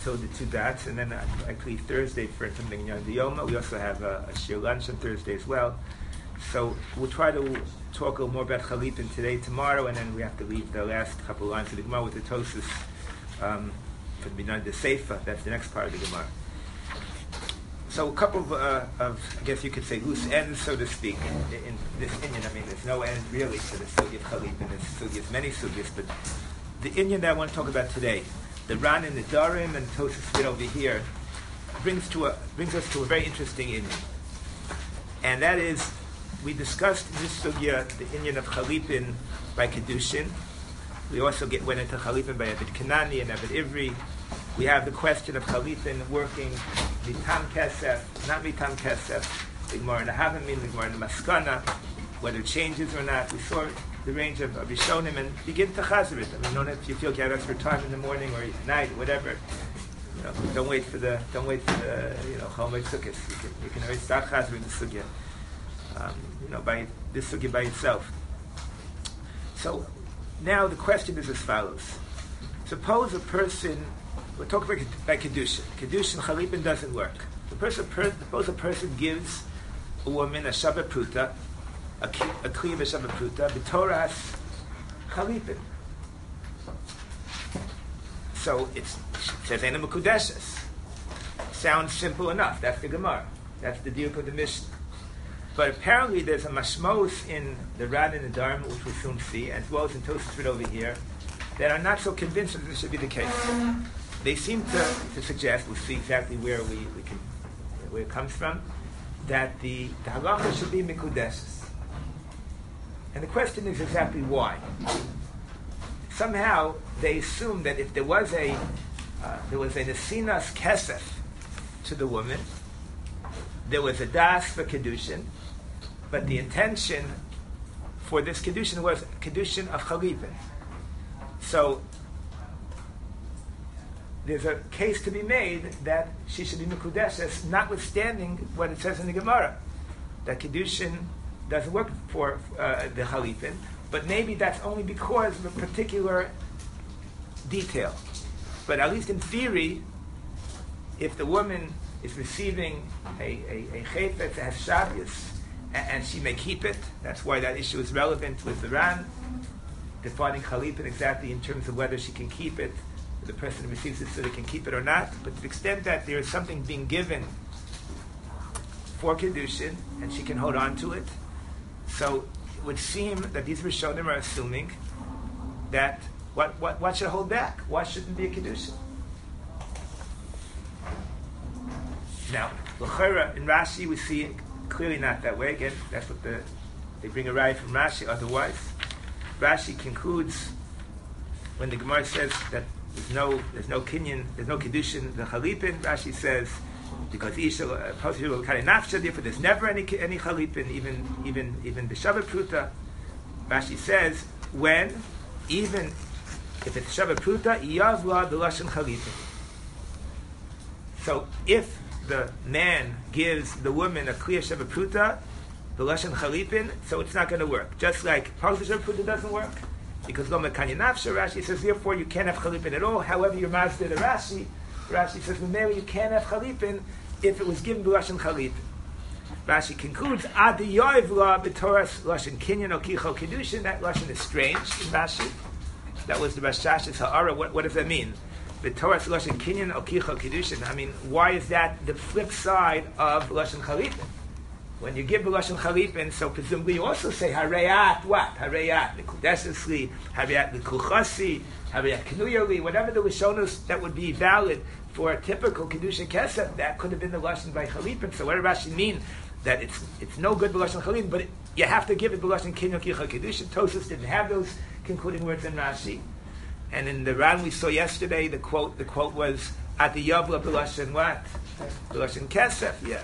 until the 2 dots, and then actually Thursday for something Yan Yoma. We also have a shir lunch on Thursday as well. So we'll try to talk a little more about Chalipin today, tomorrow, and then we have to leave the last couple of lines of the Gemara with the Tosus for the Binyan the Seifa. That's the next part of the Gemara. So a couple of I guess you could say, loose ends, so to speak, in this Inyan. I mean, there's no end really to the Sugya of Chalipin. There's many Sugyas, but the Inyan that I want to talk about today, the Ran and the Darim and Tosus bit over here, brings us to a very interesting Inyan. And that is, we discussed in this Sugya the Inyan of Chalipin by Kedushin. We also went into Chalipin by Abed Kanani and Abed Ivri. We have the question of Chalipin working Mitam Kesef, not Mitam Kesef, the Gemara in the Havamin, the Gemara in the Maskana, whether it changes or not. We saw the range of Rishonim and begin to Chazar it. I mean, don't if you feel you have extra time in the morning or at night, whatever. You know, don't wait for the Chol Sukkot. You can already start Chazar the Sugya. By this Sugya by itself. So now the question is as follows. Suppose a person, we're talking about Kedushin. Kedushin, Chalipin doesn't work. Suppose a person gives a woman a Shabbat Pruta, a Kli of a Shabbat Pruta, B'Toras Chalipin. So it says, Eina Mekudeshes. Sounds simple enough. That's the Gemara. That's the diuk of the Mishnah. But apparently there's a mashmos in the Ran and the Darim, which we'll soon see, as well as in Tosfos over here, that are not so convinced that this should be the case. They seem to suggest, we'll see exactly where where it comes from, that the halacha should be mikudeshes. And the question is exactly why. Somehow they assume that if there was a nesinas kesef to the woman, there was a das for kedushin, but the intention for this kedushin was kedushin of Chalipin. So there's a case to be made that she should be mekudeshes, notwithstanding what it says in the Gemara, that kedushin doesn't work for the Chalipin, but maybe that's only because of a particular detail. But at least in theory, if the woman is receiving a chayfetz that has Shabbos, and she may keep it. That's why that issue is relevant with the Ran, defining Chalipin exactly in terms of whether she can keep it, the person who receives it so they can keep it or not. But to the extent that there is something being given for Kedushin, and she can hold on to it, so it would seem that these Rishonim are assuming that what should hold back? Why shouldn't be a Kedushin? Now, l'chera in Rashi we see it clearly not that way. Again, that's what they bring a raya from Rashi. Otherwise, Rashi concludes when the Gemara says that there's no kinyan, there's no kedushin the Chalipin. Rashi says because isha possibly kind of nafsha, therefore there's never any Chalipin, even the Shabbat Pruta. Rashi says even if it's Shabbat Pruta, iyavla the lashon Chalipin. So if the man gives the woman a clear Shabbat Pruta, the Lashon Chalipin, so it's not going to work. Just like Parshas Shabbat Pruta doesn't work, because Lo Mekanya Nafsha, Rashi says, therefore you can't have Chalipin at all. However, you're master the Rashi says, Mameli, you can't have Chalipin if it was given the Lashon Chalipin. Rashi concludes, Ad Yoiv La B'Toras Lashon Kinyan Okicho Kedushin. That Lashon is strange in Rashi. That was the Rashash's Ha'ara. What does that mean? B'Toras Lashon Kinyan Okicho Kedushin. I mean, why is that the flip side of Lashon Chalipin? When you give the Lashon Chalipin, so presumably you also say Harayat what? Harayat L'Kudesesli, Harayat L'Kuchasi, Harayat Knuyali, whatever the Lashonos that would be valid for a typical Kedusha Kesef, that could have been the Lashon by Chalipin. So what does Rashi mean? That it's no good B'Lashon Chalipin, but you have to give it B'Lashon Kinyan Okicho Kedushin. Tosfos didn't have those concluding words in Rashi. And in the Ran we saw yesterday, the quote was at the Yavla B'Lashon what? B'Lashon Kesef, yeah.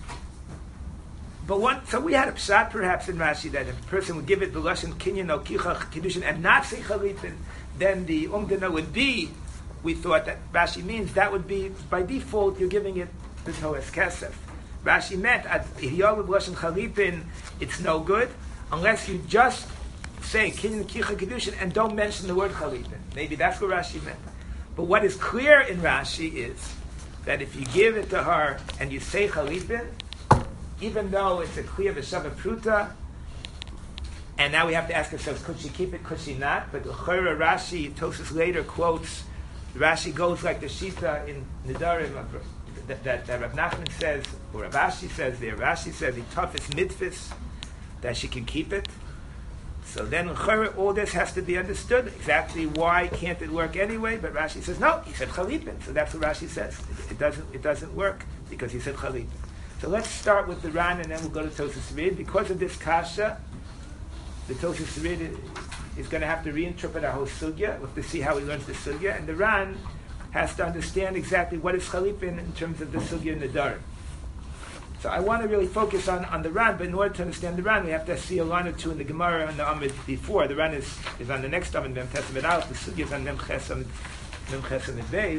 But so we had a pshat perhaps in Rashi that if a person would give it B'Lashon Kinyan Okicho Kedushin and not say Chalipin, then the Umdana would be, we thought that Rashi means that would be, by default, you're giving it the Toas Kesef. Rashi meant at Yavla B'Lashon Chalipin, it's no good, unless you just say Kinyan Okicho Kedushin and don't mention the word Chalipin. Maybe that's what Rashi meant. But what is clear in Rashi is that if you give it to her and you say chalipin, even though it's a clear v'shava pruta, and now we have to ask ourselves, could she keep it, could she not? But Chora Rashi, Tosfos later quotes, Rashi goes like the Shita in Nidarim that Rav Nachman says, or Rav Ashi says there, Rashi says, the toughest mitzvahs, that she can keep it. So then all this has to be understood, exactly why can't it work anyway, but Rashi says, no, he said chalipin, so that's what Rashi says. It doesn't work, because he said chalipin. So let's start with the Ran, and then we'll go to Tosfos Rid. Because of this kasha, the Tosfos Rid is going to have to reinterpret our whole sugya. We'll have to see how he learns the sugya. And the Ran has to understand exactly what is chalipin in terms of the sugya and the dar. So I want to really focus on the Ran, but in order to understand the Ran, we have to see a line or two in the Gemara and the Amid before. The Ran is on the next Amid, Mem Tes Amid Aleph. The sugya is on Mem Ches Amid Beis.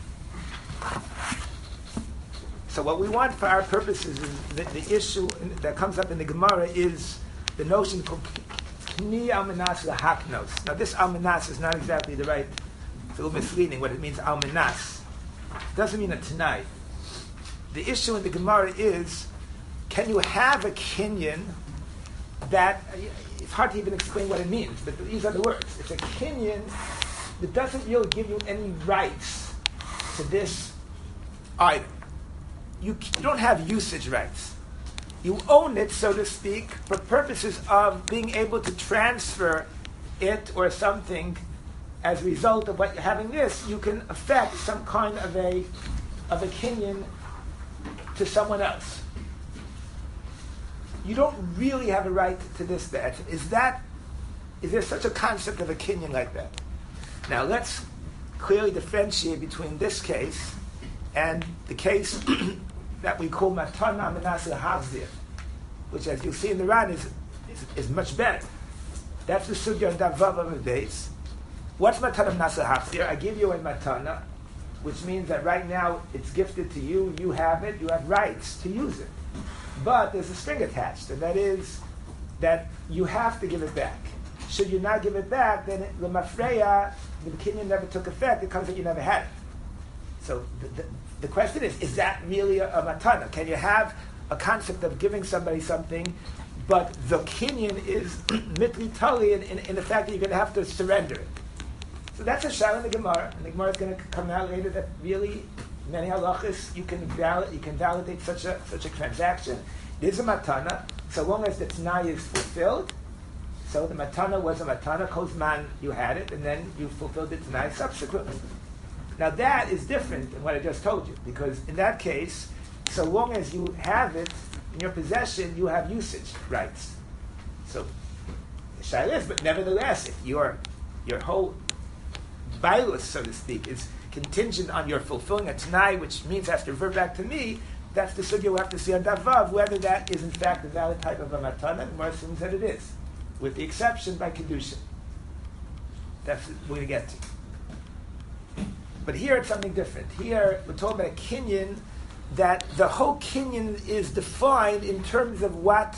So what we want for our purposes is the issue that comes up in the Gemara is the notion called Kni Almanas Lahaknos. Now this Almanas is not exactly the right, it's a little misleading what it means Almanas. It doesn't mean a Tanai. The issue in the Gemara is, can you have a kinyan that, it's hard to even explain what it means, but these are the words. It's a kinyan that doesn't really give you any rights to this item. You don't have usage rights. You own it, so to speak, for purposes of being able to transfer it or something as a result of what you're having this. You can affect some kind of a kinyan to someone else. You don't really have a right to this bet. Is there such a concept of a kinyan like that? Now let's clearly differentiate between this case and the case that we call Matana Menaseh Havzir, which, as you'll see in the Ran, is much better. That's the sugya on Davav of the base. What's Matana Menaseh Havzir? I give you a Matana, which means that right now it's gifted to you, you have it, you have rights to use it. But there's a string attached, and that is that you have to give it back. Should you not give it back, then the Mafreya, the kinyan never took effect, it comes that you never had it. So the question is that really a matana? Can you have a concept of giving somebody something, but the kinyan is mitli tali in the fact that you're going to have to surrender it? So that's a shayla in the Gemara, and the Gemara is going to come out later that really many halachas you can validate such a transaction. It is a matana, so long as the t'nai is fulfilled. So the matana was a matana, kozman you had it, and then you fulfilled the t'nai subsequently. Now that is different than what I just told you, because in that case, so long as you have it in your possession, you have usage rights. So the shayla is, but nevertheless, if your whole bailus, so to speak, is contingent on your fulfilling a t'nai, which means has to revert back to me, that's the sugya we have to see on Davav, whether that is in fact a valid type of a matana, and Gemara assumes that it is, with the exception by kedusha. That's what we're going to get to. But here it's something different. Here we're talking about a kinyan that the whole kinyan is defined in terms of what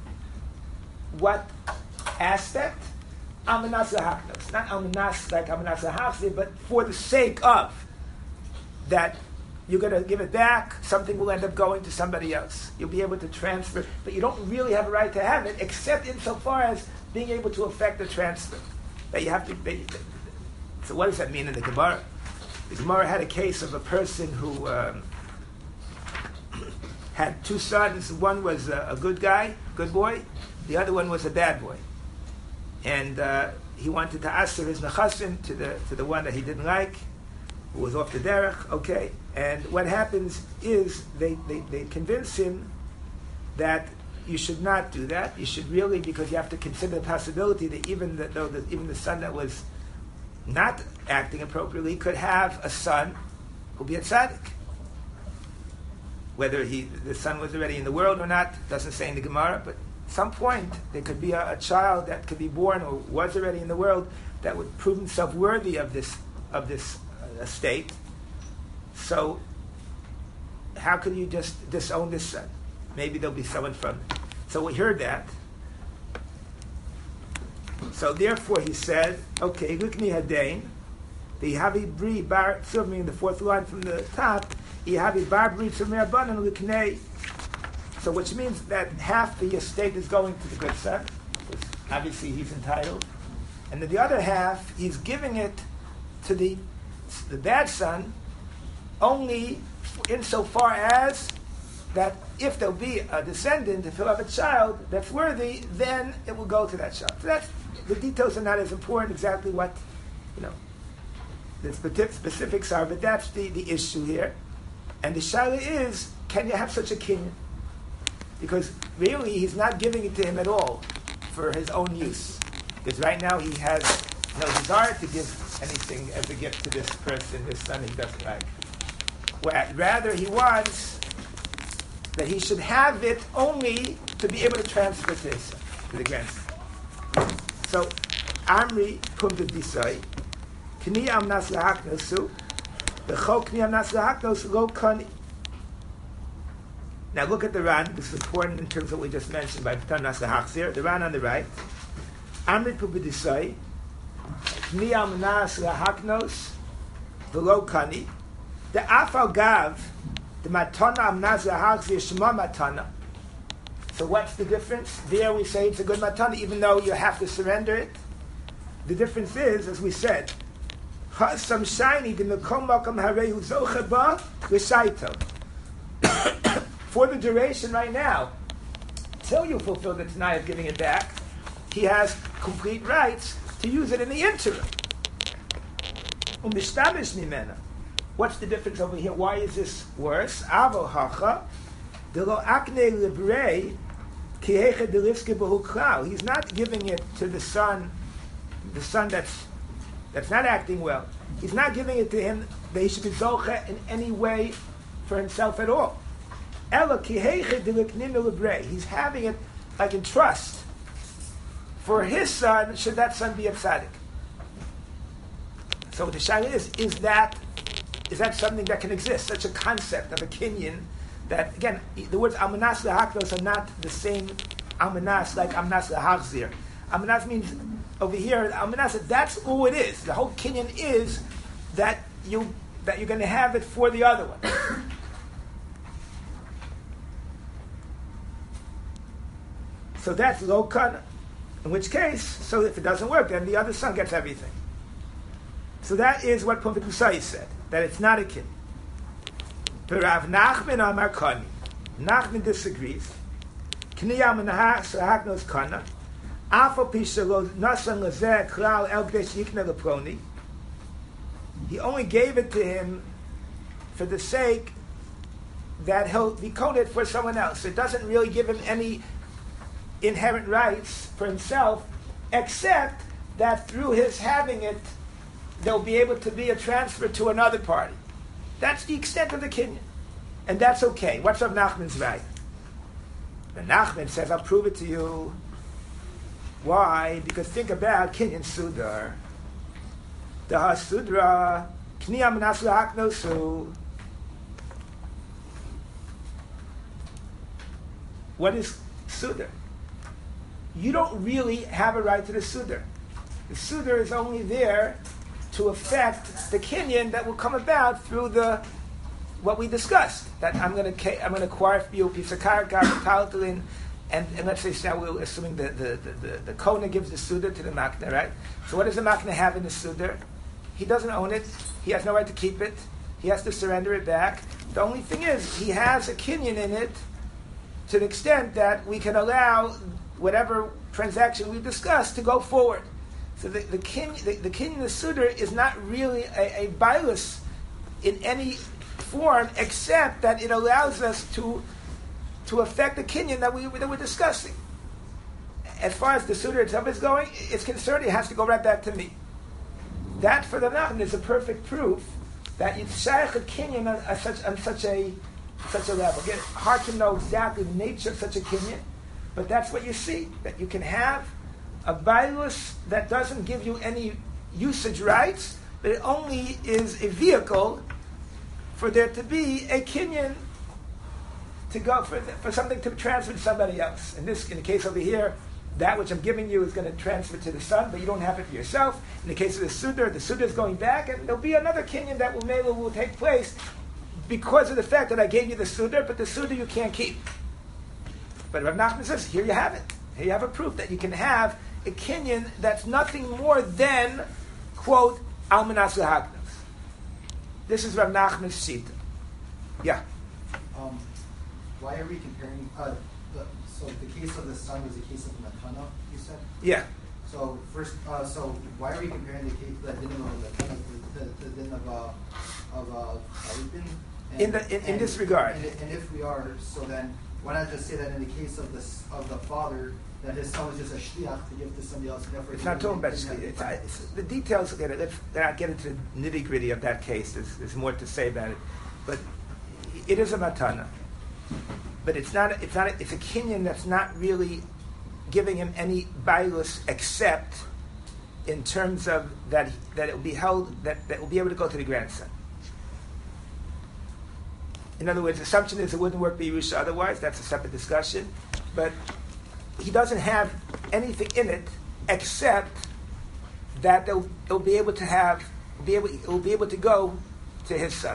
aspect? Almanas lahaknos. Not almanas like almanas lahachzir, but for the sake of that you're going to give it back, something will end up going to somebody else. You'll be able to transfer, but you don't really have a right to have it, except insofar as being able to affect the transfer. That you have to. So what does that mean in the Gemara? The Gemara had a case of a person who had two sons. One was a good guy, good boy. The other one was a bad boy. And he wanted to aser his nechasim to the one that he didn't like, who was off the derech. Okay. And what happens is they convince him that you should not do that. You should really, because you have to consider the possibility that even the son that was not acting appropriately could have a son who'll be a tzaddik. Whether the son was already in the world or not, doesn't say in the Gemara, but at some point there could be a child that could be born or was already in the world that would prove himself worthy of this estate. So how could you just disown this son? Maybe there'll be someone from it. So we heard that. So therefore he said, okay, Likni Hadain, The Yahavi Bri Bar Tzur, in the fourth line from the top, Yahavi Bar Bri Tzur Me'abanan L'Knei. So which means that half the estate is going to the good son, because obviously he's entitled, and then the other half he's giving it to the bad son, only insofar as that if there'll be a descendant, if he'll have a child that's worthy, then it will go to that child. So that's, the details are not as important, exactly what, the specifics are, but that's the issue here. And the shaila is, can you have such a kinyan? Because really, he's not giving it to him at all for his own use. Because right now he has no desire to give anything as a gift to this person, his son he doesn't like. Rather, he wants that he should have it only to be able to transfer to his son, to the grandson. So, Amri Pumta Disai, Kni Amnas Lahaknosu, the Chok Kni Amnas Lahaknos Lo Kani. Now look at the Ran. This is important in terms of what we just mentioned by P'tan Nas Lahachzir. The Ran on the right. Amri Pumta Disai, Kni Amnas Lahaknos, the Lo Kani. The Afal Gav, the Matana Amnas Lahachzir Shema Matana. So what's the difference? There we say it's a good matana, even though you have to surrender it. The difference is, as we said, some shiny for the duration right now, till you fulfill the Tanai of giving it back, he has complete rights to use it in the interim. What's the difference over here? Why is this worse? He's not giving it to the son that's not acting well. He's not giving it to him that he should be zoche in any way for himself at all. He's having it like in trust for his son, should that son be a tzaddik. So the shaila is that something that can exist, such a concept of a kinyan, that, again, the words Amanas Lahaknos are not the same Amanas like Amanas Lahachzir. Amanas means, over here, Amanas, that's all it is. The whole kinyan is that you're going to have it for the other one. So that's Lokan, in which case, so if it doesn't work, then the other son gets everything. So that is what Pumta Kusai said, that it's not a kinyan. But Rav Nachman Amar Kani. Nachman disagrees. Kniyam Nahas Haknos Kana. Afal Pishalo Nasan Lazeh Klal Elgdesh Yikna Leproni. He only gave it to him for the sake that he'll decode it for someone else. It doesn't really give him any inherent rights for himself, except that through his having it, there'll be able to be a transfer to another party. That's the extent of the kinyan. And that's okay. What's Rav Nachman's right? Rav Nachman says, I'll prove it to you. Why? Because think about kinyan sudar. The hasudra, kniyam nasu haknosu. What is sudar? You don't really have a right to the sudar. The sudar is only there to affect the kinyan that will come about through what we discussed. That I'm going to acquire for you a piece of karka, taltalin, and let's say now we're assuming the Kona gives the sudar to the makna, right? So what does the makna have in the sudar? He doesn't own it. He has no right to keep it. He has to surrender it back. The only thing is, he has a kinyan in it to the extent that we can allow whatever transaction we discussed to go forward. So the kinyan, the sudar is not really a bailus in any form, except that it allows us to affect the kinyan that we're discussing. As far as the sudar itself is going, it's concerned, it has to go right back to me. That for the Nachman is a perfect proof that you shaykh a kinyan on such a level. Again, hard to know exactly the nature of such a kinyan, but that's what you see, that you can have a bailus that doesn't give you any usage rights, but it only is a vehicle for there to be a kinyan to go for something to transfer to somebody else. In the case over here, that which I'm giving you is going to transfer to the son, but you don't have it for yourself. In the case of the Sudar is going back, and there'll be another kinyan that will take place because of the fact that I gave you the Sudar, but the Sudar you can't keep. But Rav Nachman says, here you have it. Here you have a proof that you can have a kinyan that's nothing more than, quote, Almanas Lahagnos. This is Rav Nachman's shita. Yeah. Why are we comparing? So the case of the son was the case of Matana, you said? Yeah. So first, so why are we comparing the case, the din of Matana, the din of Alipin? In this regard. And if we are, so then why not just say that in the case of the father, that his son was just a shliach to give to somebody else? It's not talking about shliach. The details. Let's not get into the nitty gritty of that case. There's more to say about it, but it is a matana. But it's not. It's a kinyan that's not really giving him any bailus except in terms of that it will be held that will be able to go to the grandson. In other words, the assumption is it wouldn't work B'Yerusha otherwise. That's a separate discussion. But he doesn't have anything in it except that it'll be able to go to his son.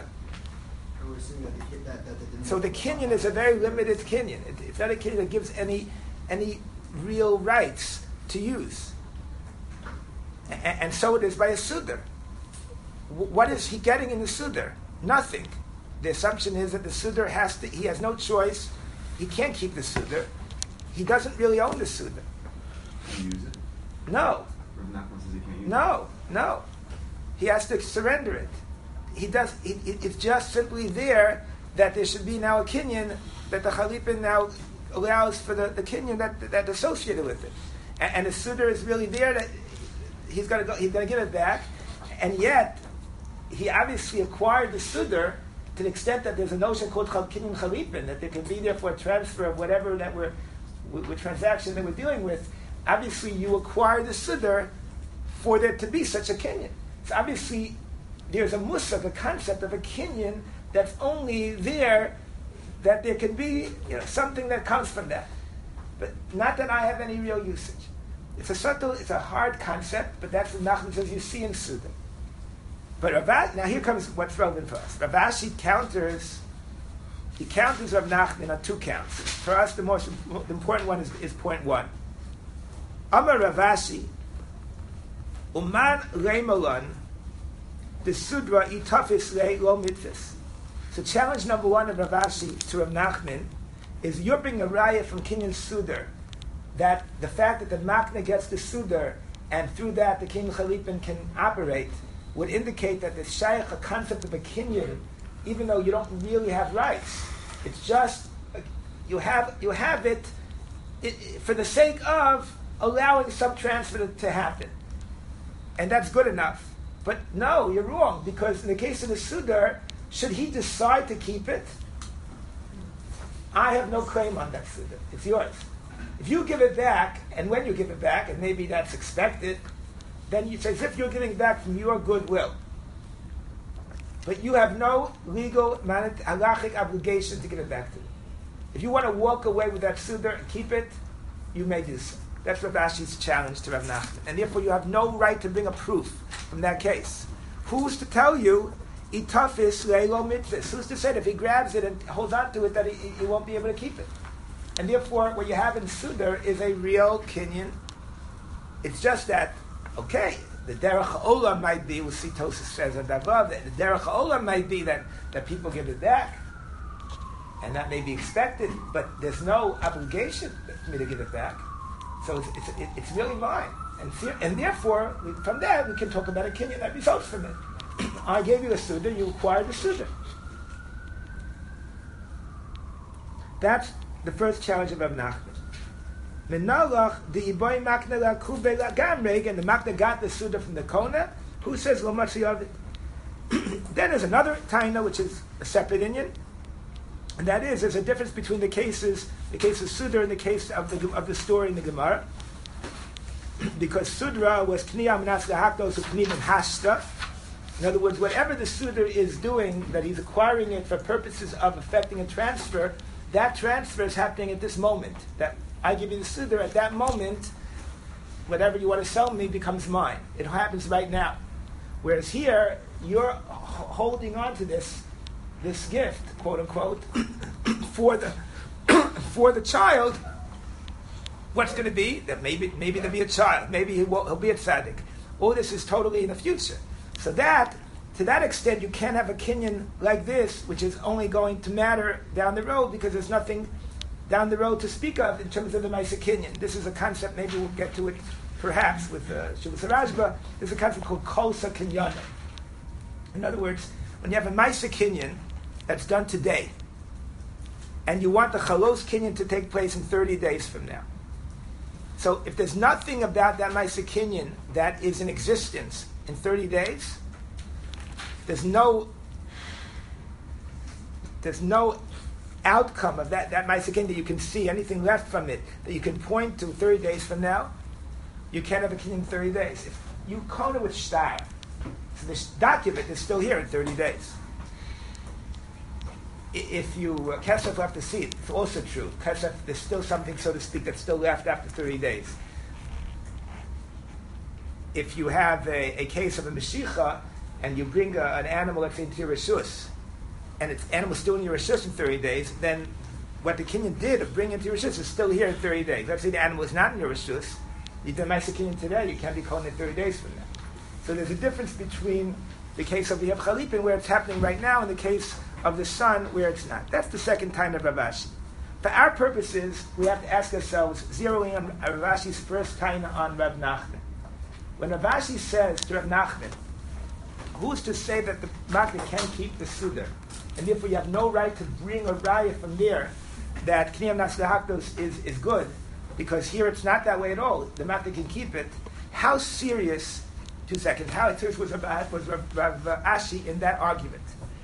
So the kinyan is a very limited kinyan. It's not a kinyan that gives any real rights to use. And so it is by a sudar. What is he getting in the sudar? Nothing. The assumption is that the sudar he has no choice. He can't keep the sudar. He doesn't really own the sudar. Can you use it? No. Rav Nachman says he can't use it. No. He has to surrender it. It's just simply there that there should be now a kinyan that the Chalipin now allows for the kinyan that's associated with it. And the sudar is really there that he's going to give it back. And yet, he obviously acquired the sudar to the extent that there's a notion called kinyan Chalipin, that there can be therefore a transfer of whatever that with transaction that we're dealing with. Obviously, you acquire the sudar for there to be such a kinyan. So obviously, there's a musak, a concept of a kinyan that's only there, that there can be something that comes from that. But not that I have any real usage. It's a hard concept, but that's what Nachman says you see in Sudar. But now here comes what's relevant for us. Rav Ashi counters Rav Nachman on two counts. For us, the important one is point one. Amar Rav Ashi, Uman Reimalon, the Sudra itafis le lo mitzvahs. So challenge number one of Rav Ashi to Rav Nachman is you're bringing a raya from Kinyan Sudar, that the fact that the Makna gets the Sudar and through that the Kinyan Chalipin can operate would indicate that the shaykh, a concept of a Kinyan, even though you don't really have rights, it's just you have it for the sake of allowing some transfer to happen, and that's good enough. But no, you're wrong, because in the case of the Sudar, should he decide to keep it, I have no claim on that Sudar. It's yours. If you give it back, and when you give it back, and maybe that's expected, then it's as if you're giving back from your goodwill. But you have no legal, halachic obligation to give it back to them. If you want to walk away with that Sudar and keep it, you may do so. That's Rav Ashi's challenge to Rav Nachman. And therefore you have no right to bring a proof from that case. Who's to tell you, itafis leilo mitzvahs? Who's to say that if he grabs it and holds on to it that he won't be able to keep it? And therefore what you have in Sudar is a real kinyan. It's just that, okay, the derech ha'olam might be, what Tosfos says on above, the derech ha'olam might be that people give it back. And that may be expected, but there's no obligation for me to give it back. So it's really mine. And therefore, from that, we can talk about a kinyan that results from it. I gave you a Sudar, you acquired the Sudar. That's the first challenge of Rav Nachman. Menalach, the Iboy Makna la Kube la Gamreg, and the Makna got the Sudar from the Kona. Who says Lo Matzi of it? Then there's another Taina, which is a separate Inyan. And that is, there's a difference between the case of Sudar and the case of the story in the Gemara. Because Sudra was Kniyam Nas Lahakdos Knim and Hashta. In other words, whatever the Sudar is doing, that he's acquiring it for purposes of effecting a transfer, that transfer is happening at this moment. That I give you the Siddur, at that moment, whatever you want to sell me becomes mine. It happens right now. Whereas here, you're holding on to this gift, quote unquote, for the child. What's going to be? That maybe there'll be a child. Maybe he'll be a tzaddik. All this is totally in the future. So to that extent, you can't have a kinyan like this, which is only going to matter down the road because there's nothing down the road to speak of in terms of the Maisa kinyan. This is a concept, maybe we'll get to it perhaps with Shuvas Rashba. There's a concept called Kosa Kinyana. In other words, when you have a Maisa kinyan that's done today, and you want the Chalos kinyan to take place in 30 days from now. So if there's nothing about that Maisa kinyan that is in existence in 30 days, there's no outcome of that Maisa kinyan that you can see, anything left from it that you can point to 30 days from now. You can't have a kinyan in 30 days. If you kona with shtar, so this document is still here in 30 days. If you kesef will have to see it, it's also true. Kesef, there's still something, so to speak, that's still left after 30 days. If you have a case of a Mashicha, and you bring an animal, let's say, into your Rishus, and its animal's still in your Rishus in 30 days, then what the kinyan did of bringing it to your Rishus is still here in 30 days. Let's say the animal is not in your Rishus, you do Maisa kinyan today, you can't be calling it 30 days from now. So there's a difference between the case of the Yev Chalipin, where it's happening right now, and the case of the son, where it's not. That's the second time of Rav Ashi. For our purposes, we have to ask ourselves, zeroing on Rav Ashi's first time on Rav Nachman. When Rav Ashi says to Rav Nachman, who's to say that the Makna can keep the Siddur? And therefore you have no right to bring a raya from there that Kniyam Nasdahakdos is good, because here it's not that way at all. The Makna can keep it. How serious, 2 seconds, how serious was Rav Ashi in that argument?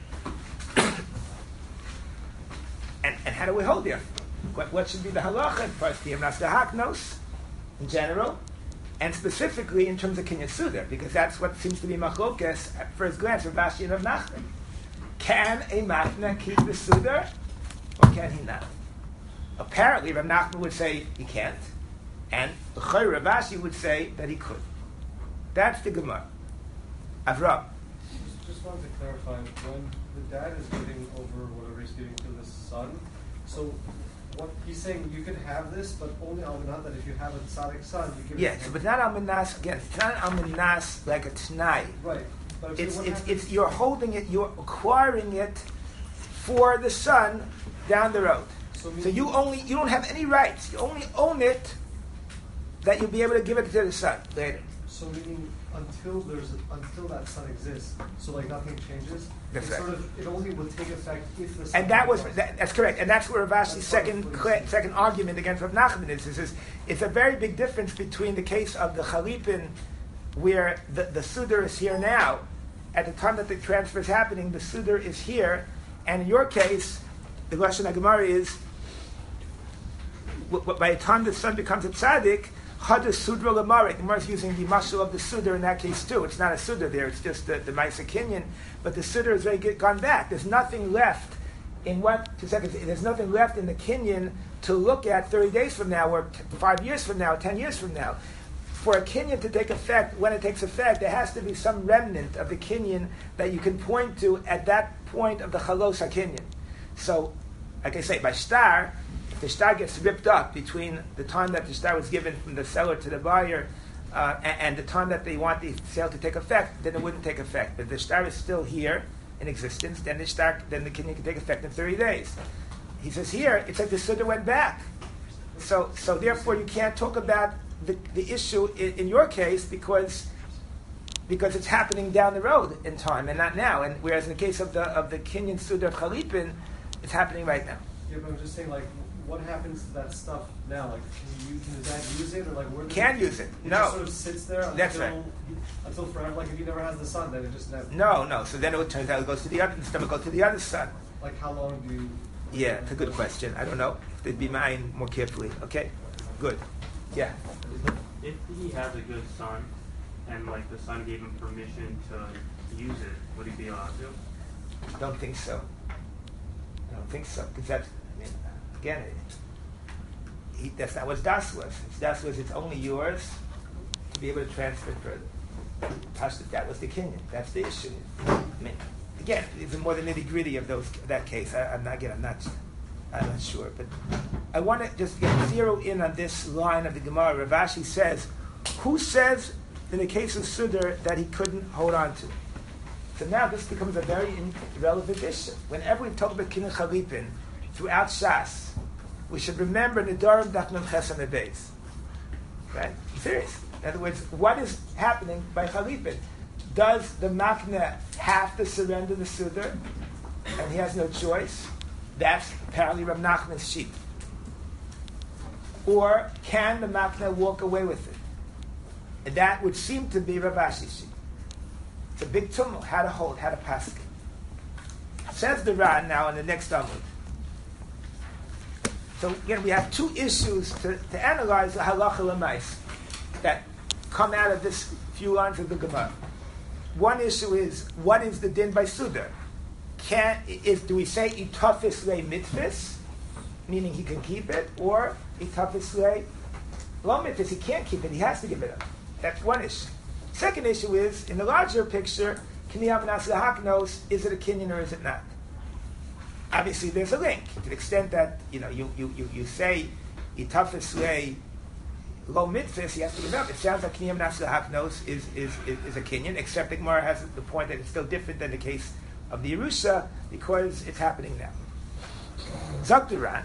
And how do we hold there? What should be the halacha for Kniyam Nasdahakdos in general? And specifically in terms of Kinyan Siddur, because that's what seems to be machlokes at first glance of Rashi and Rav Nachman. Can a Makna keep the Siddur, or can he not? Apparently, Rav Nachman would say he can't, and Rav Ashi would say that he could. That's the Gemara. Avram. Just wanted to clarify, when the dad is giving over whatever he's giving to the son, so what he's saying, you could have this, but only al-minah, that if you have a tzaddik son, you give it to him. But not al-minas, again, it's not al-minas like a t'nai. Right. But it's you're holding it, you're acquiring it for the son down the road. So you don't have any rights. You only own it that you'll be able to give it to the son later. So meaning until that son exists, so like nothing changes. That's right. It only will take effect if the son. And that's correct. And that's where Rav Ashi's second argument against Rav Nachman is it's a very big difference between the case of the Chalipin, where the Siddur is here now. At the time that the transfer is happening, the Siddur is here, and in your case, the Lashon HaGemara is by the time the son becomes a tzaddik, Chada Sudra Lamari. The Gemara is using the mashal of the Siddur in that case too. It's not a Siddur there, it's just the Maisa Kinyan. But the Siddur has already gone back. There's nothing left in 2 seconds. There's nothing left in the Kinyan to look at 30 days from now, or 5 years from now, 10 years from now. For a Kinyan to take effect, when it takes effect, there has to be some remnant of the Kinyan that you can point to at that point of the Chalos HaKinyan. So, like I say, by shtar, if the shtar gets ripped up between the time that the shtar was given from the seller to the buyer and the time that they want the sale to take effect, then it wouldn't take effect. But if the shtar is still here in existence, then the Kinyan can take effect in 30 days. He says here, it's like the Siddur went back. So therefore you can't talk about the issue in your case because it's happening down the road in time and not now. And whereas in the case of the Kinyan Siddur of Chalipin, it's happening right now. Yeah, but I'm just saying, like, what happens to that stuff now? Like, can the dad use it, or like, where? Can't use it. No. Just sort of sits there until forever. Like, if he never has the son, then it just never. No. So then it turns out it goes to the other. Instead, it goes to the other son. Like, how long do you? Yeah, it's a good question. I don't know. They'd be mine more carefully. Okay, good. Yeah. If he has a good son, and like the son gave him permission to use it, would he be allowed to? I don't think so. Because that's, again, That's not what das was. Das was, it's only yours to be able to transfer it further. That was the kinyan. That's the issue. I mean, again, it's more the nitty gritty of that case. I'm not sure, but I want to just zero in on this line of the Gemara. Rav Ashi says, who says in the case of Sudar that he couldn't hold on to? So now this becomes a very relevant issue. Whenever we talk about kinyan chalipin throughout Shas, we should remember Nedarim Daf Nun Ches on the base. Right? Serious. In other words, what is happening by chalipin? Does the makna have to surrender the Sudar, and he has no choice? That's apparently Rav Nachman's sheet. Or can the makna walk away with it? And that would seem to be Rav Ashi's sheet. It's a big tumult. How to hold, how to pass it. Says the Ran now in the next Amud. So again, we have two issues to analyze the halacha l'mais that come out of this few lines of the Gemara. One issue is, what is the din by Sudar? Do we say itafis le mitzvahs, meaning he can keep it, or itafis le lo mitzvahs, he can't keep it, he has to give it up. That's one issue. Second issue is, in the larger picture, kinyan manas lahaknos, is it a kinyan or is it not? Obviously, there's a link to the extent that you say itafis le lo mitzvahs, he has to give it up. It sounds like kinyan manas lahaknos is a kinyan, except the Gemara has the point that it's still different than the case of the Yerusha, because it's happening now. Zakduran.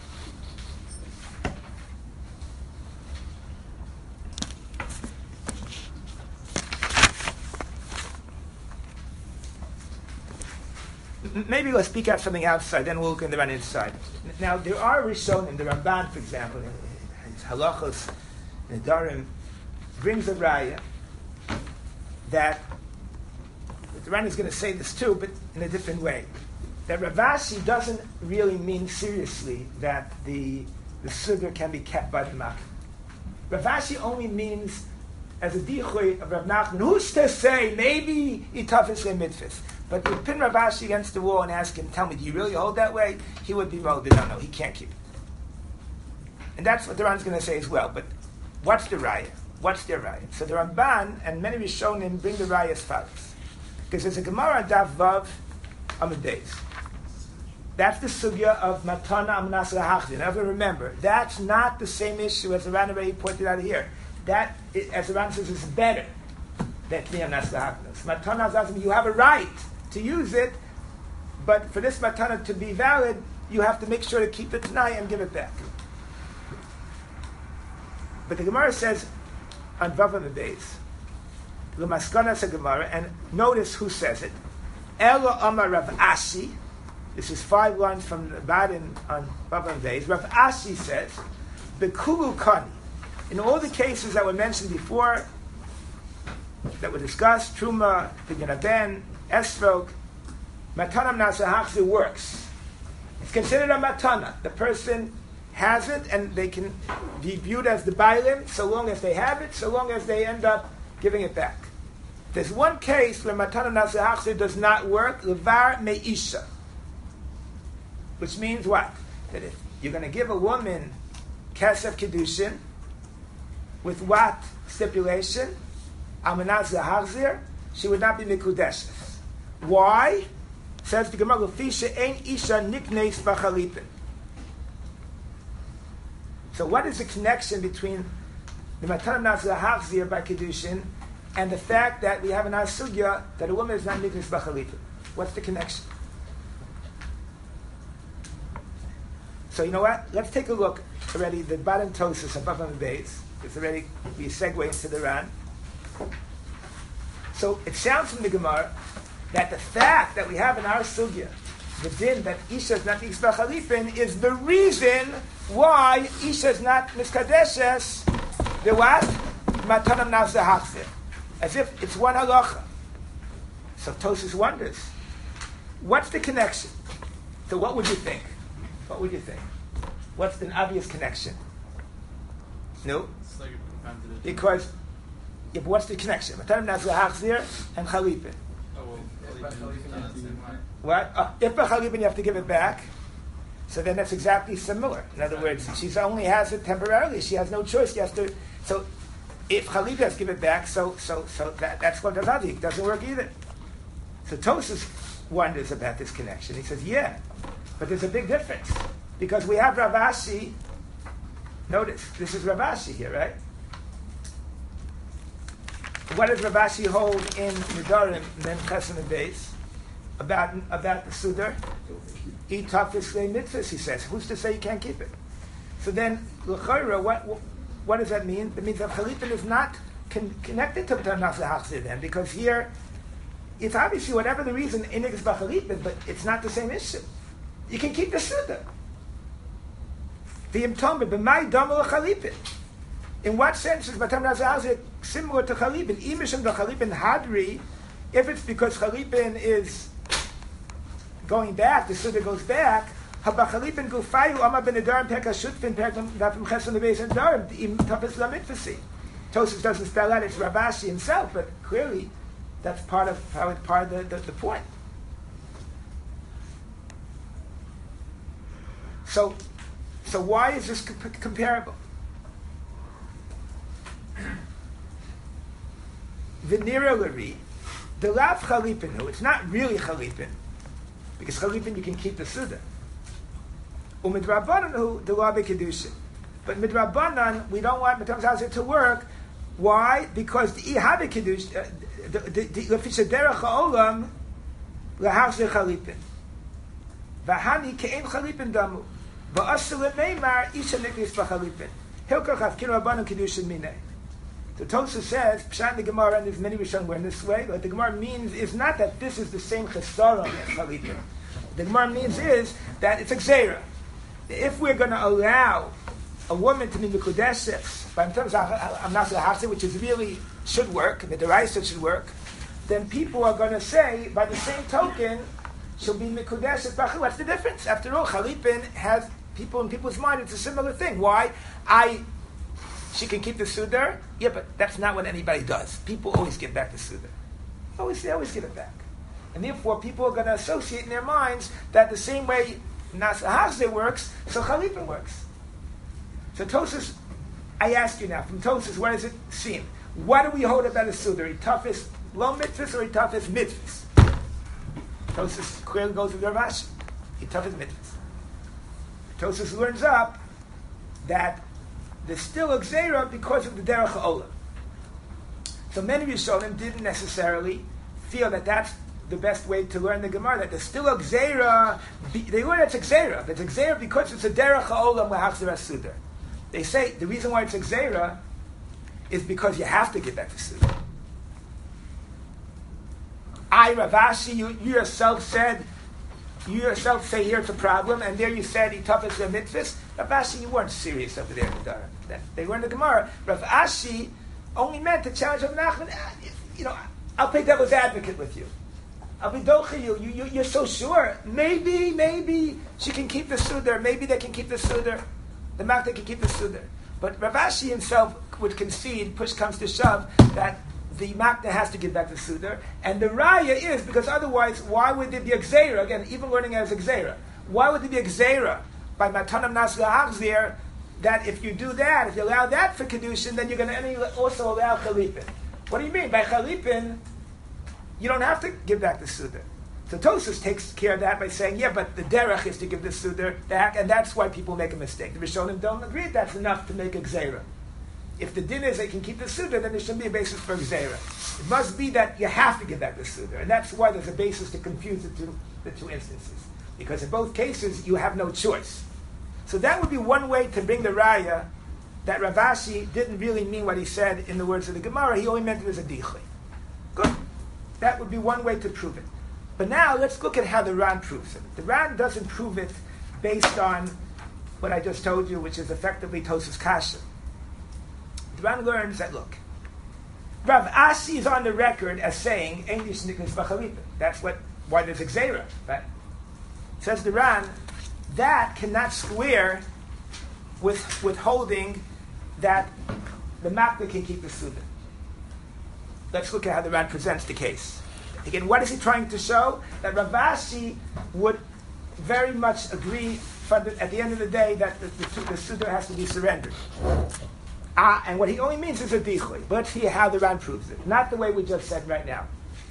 Maybe let's speak out something outside, then we'll look in the Ran inside. Now, there are Rishonim, the Ramban, for example, in his halachos, in Darim, brings a raya that the Ran is going to say this too, but in a different way. That Rav Ashi doesn't really mean seriously that the sugar can be kept by the makna. Rav Ashi only means as a dichui of Rav Nachman, who's to say maybe itafis le mitzvahs. But you pin Rav Ashi against the wall and ask him, tell me, do you really hold that way? He would be rolled. No, he can't keep it. And that's what the Ran's going to say as well. But what's the raya? What's their raya? So the Ramban and many Rishonim bring the raya as follows. Because there's a Gemara Daf Vav Amud Beis. That's the sugya of Matana Amanas Lahachdi. Now, remember, that's not the same issue as the Ran already pointed out here. That, as the Ran says, is better than Amanas Lahachdi. Matana Zazim, you have a right to use it, but for this Matana to be valid, you have to make sure to keep it tonight and give it back. But the Gemara says on Vav Amud Beis, L'maskana sa Gemara, and notice who says it. Elo Amar Rav Ashi. This is 5 lines from the Baden on Vav Amud Beis. Rav Ashi says, Bekulu Kani. In all the cases that were mentioned before, that were discussed, Truma, Pidyon Ben, Esrog, Matanam Nasa Hachzi works. It's considered a Matana. The person has it, and they can be viewed as the Bailim, so long as they have it, so long as they end up giving it back. There's one case where Matana Nasa Hachzi does not work, Levar Meisha. Which means what? That if you're going to give a woman Kesef Kedushin, with what stipulation? Amanaz Zahazir, she would not be Mikudeshes. Why? Says the Gemara, Lufisha Ein Isha Niknes Bachalipin. So what is the connection between the Matan Zahazir by Kedushin and the fact that we have an Asugya that a woman is not Niknes Bachalipin? What's the connection? So you know what? Let's take a look already. The bottom Tosis above on the base. It's already we segue into the Ran. So it sounds from the Gemara that the fact that we have in our sugya the din that Isha is not Yisbach Halifin is the reason why Isha is not Miskadeshes. The what? Matanam Nafzeh Hachzeh. As if it's one halacha. So Tosis wonders, what's the connection? So what would you think? What would you think? What's the obvious connection? No? It's like a contradiction. Because what's the connection? Matanam Nafzeh Hachzeh and Chalipin. Oh, well, What? If by Chalipin you have to give it back. So then that's exactly similar. In other words, she only has it temporarily. She has no choice. She has to. So if Chalipa has to give it back, so that's what it doesn't work either. So Tosfos wonders about this connection. He says, yeah, but there's a big difference. Because we have Rav Ashi. Notice, this is Rav Ashi here, right? What does Rav Ashi hold in Nedarim, Mem Chesed and Beis, about the Sudar? Eat toughest day mitzvahs, he says. Who's to say you can't keep it? So then, l'chayra, what does that mean? It means that Chalipin is not connected to B'tarnas L'Hachzir then, because here, it's obviously whatever the reason, Inig is B'Chalipin, but it's not the same issue. You can keep the Sudar. V'yim tombe, b'mai domo l'Chalipin. In what sense is B'tarnas L'Hachzir similar to Chalipin? Imishim B'Chalipin Hadri, if it's because Chalipin is going back, the Sudar goes back, Habachalipin Gufayu, Amma ben Adarim, Pekah Shutfin, Pekah Dafim Chesed and Beis and Darim, Im Tafis Lamitfasi. Tosfos doesn't spell out, it's Rav Ashi himself, but clearly that's part of the point. So why is this comparable? Venira Lari, the Lav Chalipin, it's not really Chalipin, because Chalipin you can keep the Sudar. U'midrabanan the law kedushin. But midrabanan we don't want Matam Zazir to work. Why? Because the ihabe kedush, the lefisha derech haolam lahachzir chalipin. V'hani ke'en chalipin damu. V'asel lemeimar isha niknis b'chalipin. Hilkach hafkinu rabbanim kedushin minei. The Tosfos says, Pshat in the Gemara, and there's many Rishonim were in this way, what the Gemara means is not that this is the same chesaron as chalipin. The Gemara means is that it's a gzeira. If we're going to allow a woman to be mekudeshes by terms of amnas l'hachzir, which is really should work, the deraisa should work, then people are going to say, by the same token, she'll be mekudeshes. What's the difference? After all, Chalipin has people in people's mind. It's a similar thing. Why? She can keep the Sudar. Yeah, but that's not what anybody does. People always give back the Sudar. They always give it back. And therefore, people are going to associate in their minds that the same way Nas Hachzir works, so Chalipin works. So Tosfos, I ask you now, from Tosfos, what does it seem? What do we hold about a Sudar? Toughest low mitzvahs or toughest mitzvahs? Tosfos clearly goes with Rav Ashi. Toughest mitzvahs. Tosfos learns up that there's still a gzeira because of the derech ha'olam. So many Rishonim didn't necessarily feel that that's the best way to learn the Gemara, that there's still a gzeira. They learn it's a gzeira. It's a gzeira because it's a derech ha'olam lahachzir as-sudar. They say the reason why it's a gzeira is because you have to give back the sudar. Rav Ashi, you yourself say here it's a problem, and there you said itafes the mitzvahs. Rav Ashi, you weren't serious over there in the Dara. They learned the Gemara. Rav Ashi only meant to challenge Rav Nachman. I'll play devil's advocate with you. I'll be docha you. You're so sure. Maybe she can keep the sudar. Maybe they can keep the sudar. The Makta can keep the sudar. But Rav Ashi himself would concede, push comes to shove, that the Makta has to give back the sudar. And the raya is, because otherwise, why would there be a gzeira? Again, even learning as a gzeira. Why would there be a gzeira by Matanam Nas L'Hachzir that if you do that, if you allow that for Kedushin, then you're going to also allow Chalipin? What do you mean? By Chalipin, you don't have to give back the Sudar. So Tosfos takes care of that by saying, yeah, but the derech is to give the Sudar back, and that's why people make a mistake. The Rishonim don't agree that's enough to make a Gzeira. If the din is they can keep the Sudar, then there shouldn't be a basis for Gzeira. It must be that you have to give back the Sudar, and that's why there's a basis to confuse the two instances. Because in both cases, you have no choice. So that would be one way to bring the raya that Rav Ashi didn't really mean what he said in the words of the Gemara. He only meant it as a dichli. Good. That would be one way to prove it. But now let's look at how the Ran proves it. The Ran doesn't prove it based on what I just told you, which is effectively Tosfos Kasha. The Ran learns that, look, Rav Ashi is on the record as saying, English Niklas B'Chalipin. That's why there's a Gzeira, right? Says the Ran, that cannot square with holding that the Makta can keep the Suda. Let's look at how the Ran presents the case. Again, what is he trying to show? That Rav Ashi would very much agree at the end of the day that the Sudar has to be surrendered. And what he only means is a dichui. But let's see how the Ran proves it. Not the way we just said right now.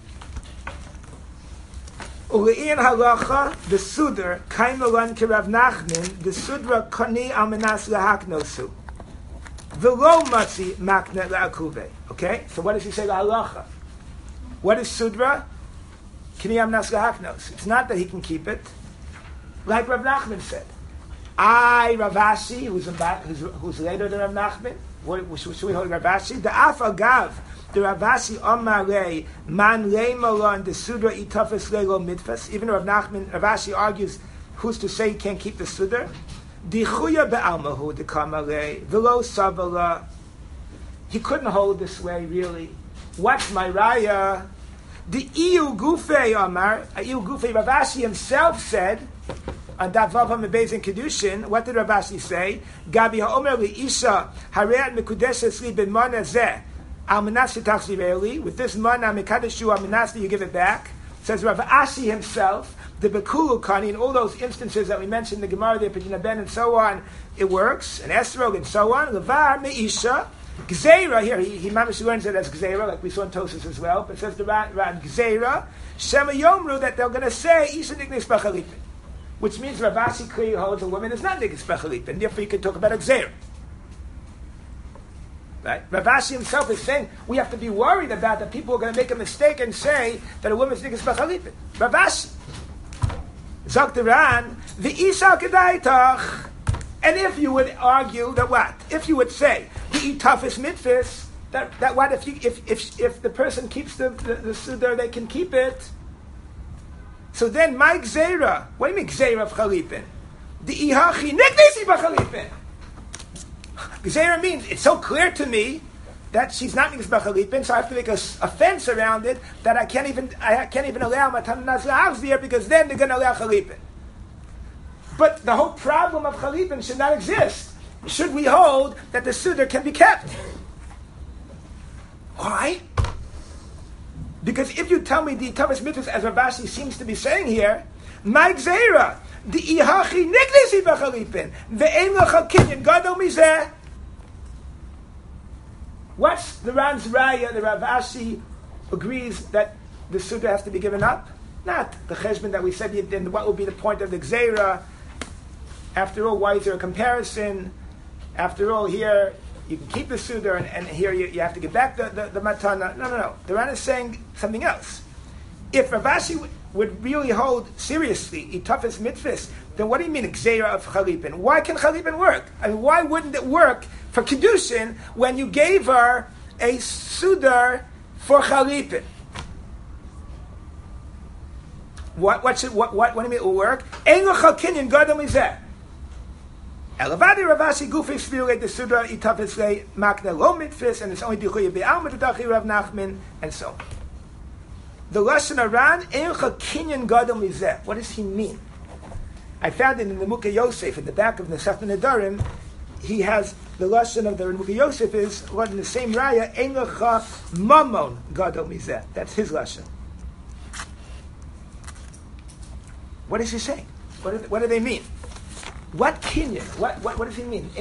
Ule'in halacha, the Sudar, kaim alan kirav Nachman, the Sudra kani almanas lahaknosu. V'lo matzi makna la'akuvei. Okay? So what does he say halacha? What is Sudra? Kani almanas lahaknos. It's not that he can keep it. Like Rav Nachman said. Rav Ashi, who's later than Rav Nachman, should we hold Rav Ashi? The Afagav, the Rav Ashi Omarei, Man Leimalon, the Sudra Itafes Lego Mitfas. Even Rav Nachman, Rav Ashi argues, who's to say he can't keep the Sudra? Dichuya be'almahu, the Kamarei, Velo Savala. He couldn't hold this way, really. What's my raya? The Iu Gufei Omar, Iu Gufei, Rav Ashi himself said, on that Vavam Beis Kedushin, what did Rav Ashi say? Gabi ha'omer li'isha hareat mekudeshes li ben mana zeh al manas shetach zireli. With this mana mekadeshu al manas, you give it back. Says Rav Ashi himself, the Bekulu Kani, in all those instances that we mentioned, the Gemara, the Pidina Ben, and so on, it works, and Esrog, and so on. Levar me'isha Gzeira, here, he mamish learns it as Gzeira, like we saw in Tosas as well, but it says the Ran Gzeira, Shema Yomru, that they're going to say, Isha Niknis B'chalipin. Which means Rav Ashi clearly holds a woman is not Niknis B'chalipin, and therefore you can talk about a Gzeira. Right? Rav Ashi himself is saying, we have to be worried about that people are going to make a mistake and say that a woman is Niknis B'chalipin. Rav Ashi. Zok the Ran, the Isha Kedaitach. And if you would argue that what? If you would say the itafis mitzvahs, that what if the person keeps the sudar, they can keep it. So then my gzeira, what do you mean gzeira of chalipin? The ihachi niknisi b'chalipin. Gzeira means it's so clear to me that she's not niknis b'chalipin, so I have to make a fence around it that I can't even allow matan nazlahavs there because then they're going to allow chalipin. But the whole problem of chalipin should not exist. Should we hold that the sudar can be kept? Why? Because if you tell me the Tavis Mitzvahs, as Rav Ashi seems to be saying here, my gzeira, the ihachi nignisi b'chalipin, ve'en lecha kinyan gadol mizeh. What's the Ran's raya? The Rav Ashi agrees that the sudar has to be given up. Not the cheshbon that we said. Then what would be the point of the gzeira? After all, why is there a comparison? After all, here you can keep the sudar, and here you have to give back the matana. No. The Ran is saying something else. If Rav Ashi would really hold seriously itafes mitzvahs, then what do you mean gzeira of chalipin? Why can chalipin work? I mean, why wouldn't it work for kedushin when you gave her a sudar for chalipin? What do you mean it will work? Ein lecha kinyan gadol mizeh. Elavadi Rav Ashi Gufi Svirei the Sudra Itafes Le Makna Lo Mitzvahs, and it's only Dichuya Be'alma Tadachi Rav Nachman, and so on. The Lashon Aran Ein lecha kinyan gadol mizeh. What does he mean? I found it in the Mukha Yosef in the back of the Sefer Nedarim. He has the Lashon of the Mukha Yosef is what in the same raya Ein lecha mamon gadol mizeh. That's his Lashon. What is he saying? What do they mean? What kinyan? What does he mean?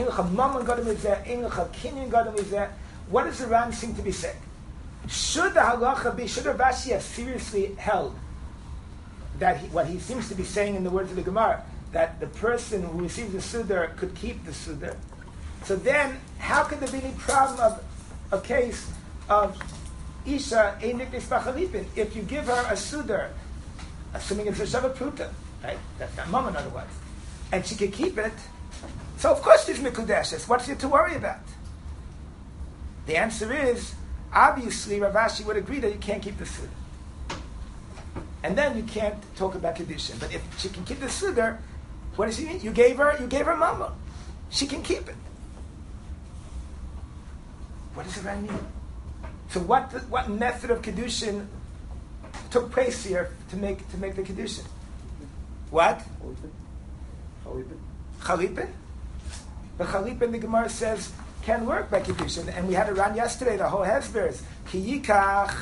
What does the Ran seem to be saying? Should the halacha be? Should Rav Ashi have seriously held that what he seems to be saying in the words of the Gemara, that the person who receives the sudar could keep the sudar? So then, how could there be any problem of a case of isha ein niknis b'chalipin if you give her a sudar, assuming it's a shava pruta, right? That's not mammon otherwise. And she can keep it, so of course she's mikudeshes. What's there to worry about? The answer is, obviously Rav Ashi would agree that you can't keep the sudar. And then you can't talk about kedushin. But if she can keep the sudar, what does he mean? You gave her mammon. She can keep it. What does it mean? So what method of kedushin took place here to make the kedushin? What? Chalipin. The chalipin, the Gemara says, can work by kedushin, and we had a Ran yesterday. The whole hesber is ki yikach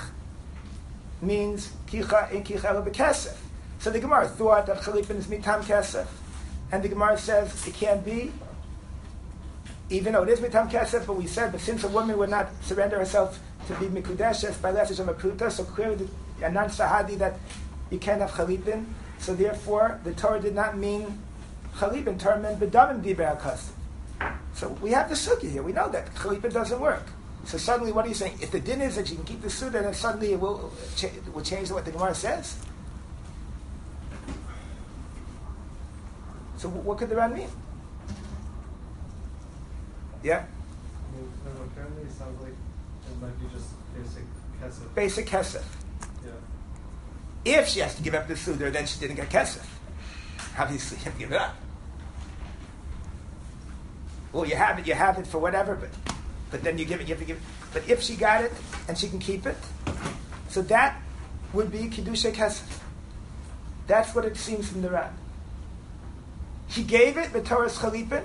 means kicha in kicha bekesef. So the Gemara thought that chalipin is mitam kesef. and the Gemara says it can't be, even though it is mitam kesef, but we said, but since a woman would not surrender herself to be mikudeshes by lessons of a pruta, so clearly a non-sahadi that you can't have chalipin, so therefore the Torah did not mean chalipin, Torah meant bedamim diber al-kasim. So we have the sugya here, we know that chalipin doesn't work. So suddenly, what are you saying? If the din is that you can keep the suda, then suddenly it will change what the Gemara says? So what could the Ran mean? Yeah? Apparently it sounds like it might be just basic kesef. Basic kesef. Yeah. If she has to give up the suda, then she didn't get kesef. Obviously, you have to give it up. Well, you have it for whatever, but then you have to give it. But if she got it and she can keep it, so that would be Kiddushay Kesef. That's what it seems from the Ran. He gave it, the Torah's Chalipin,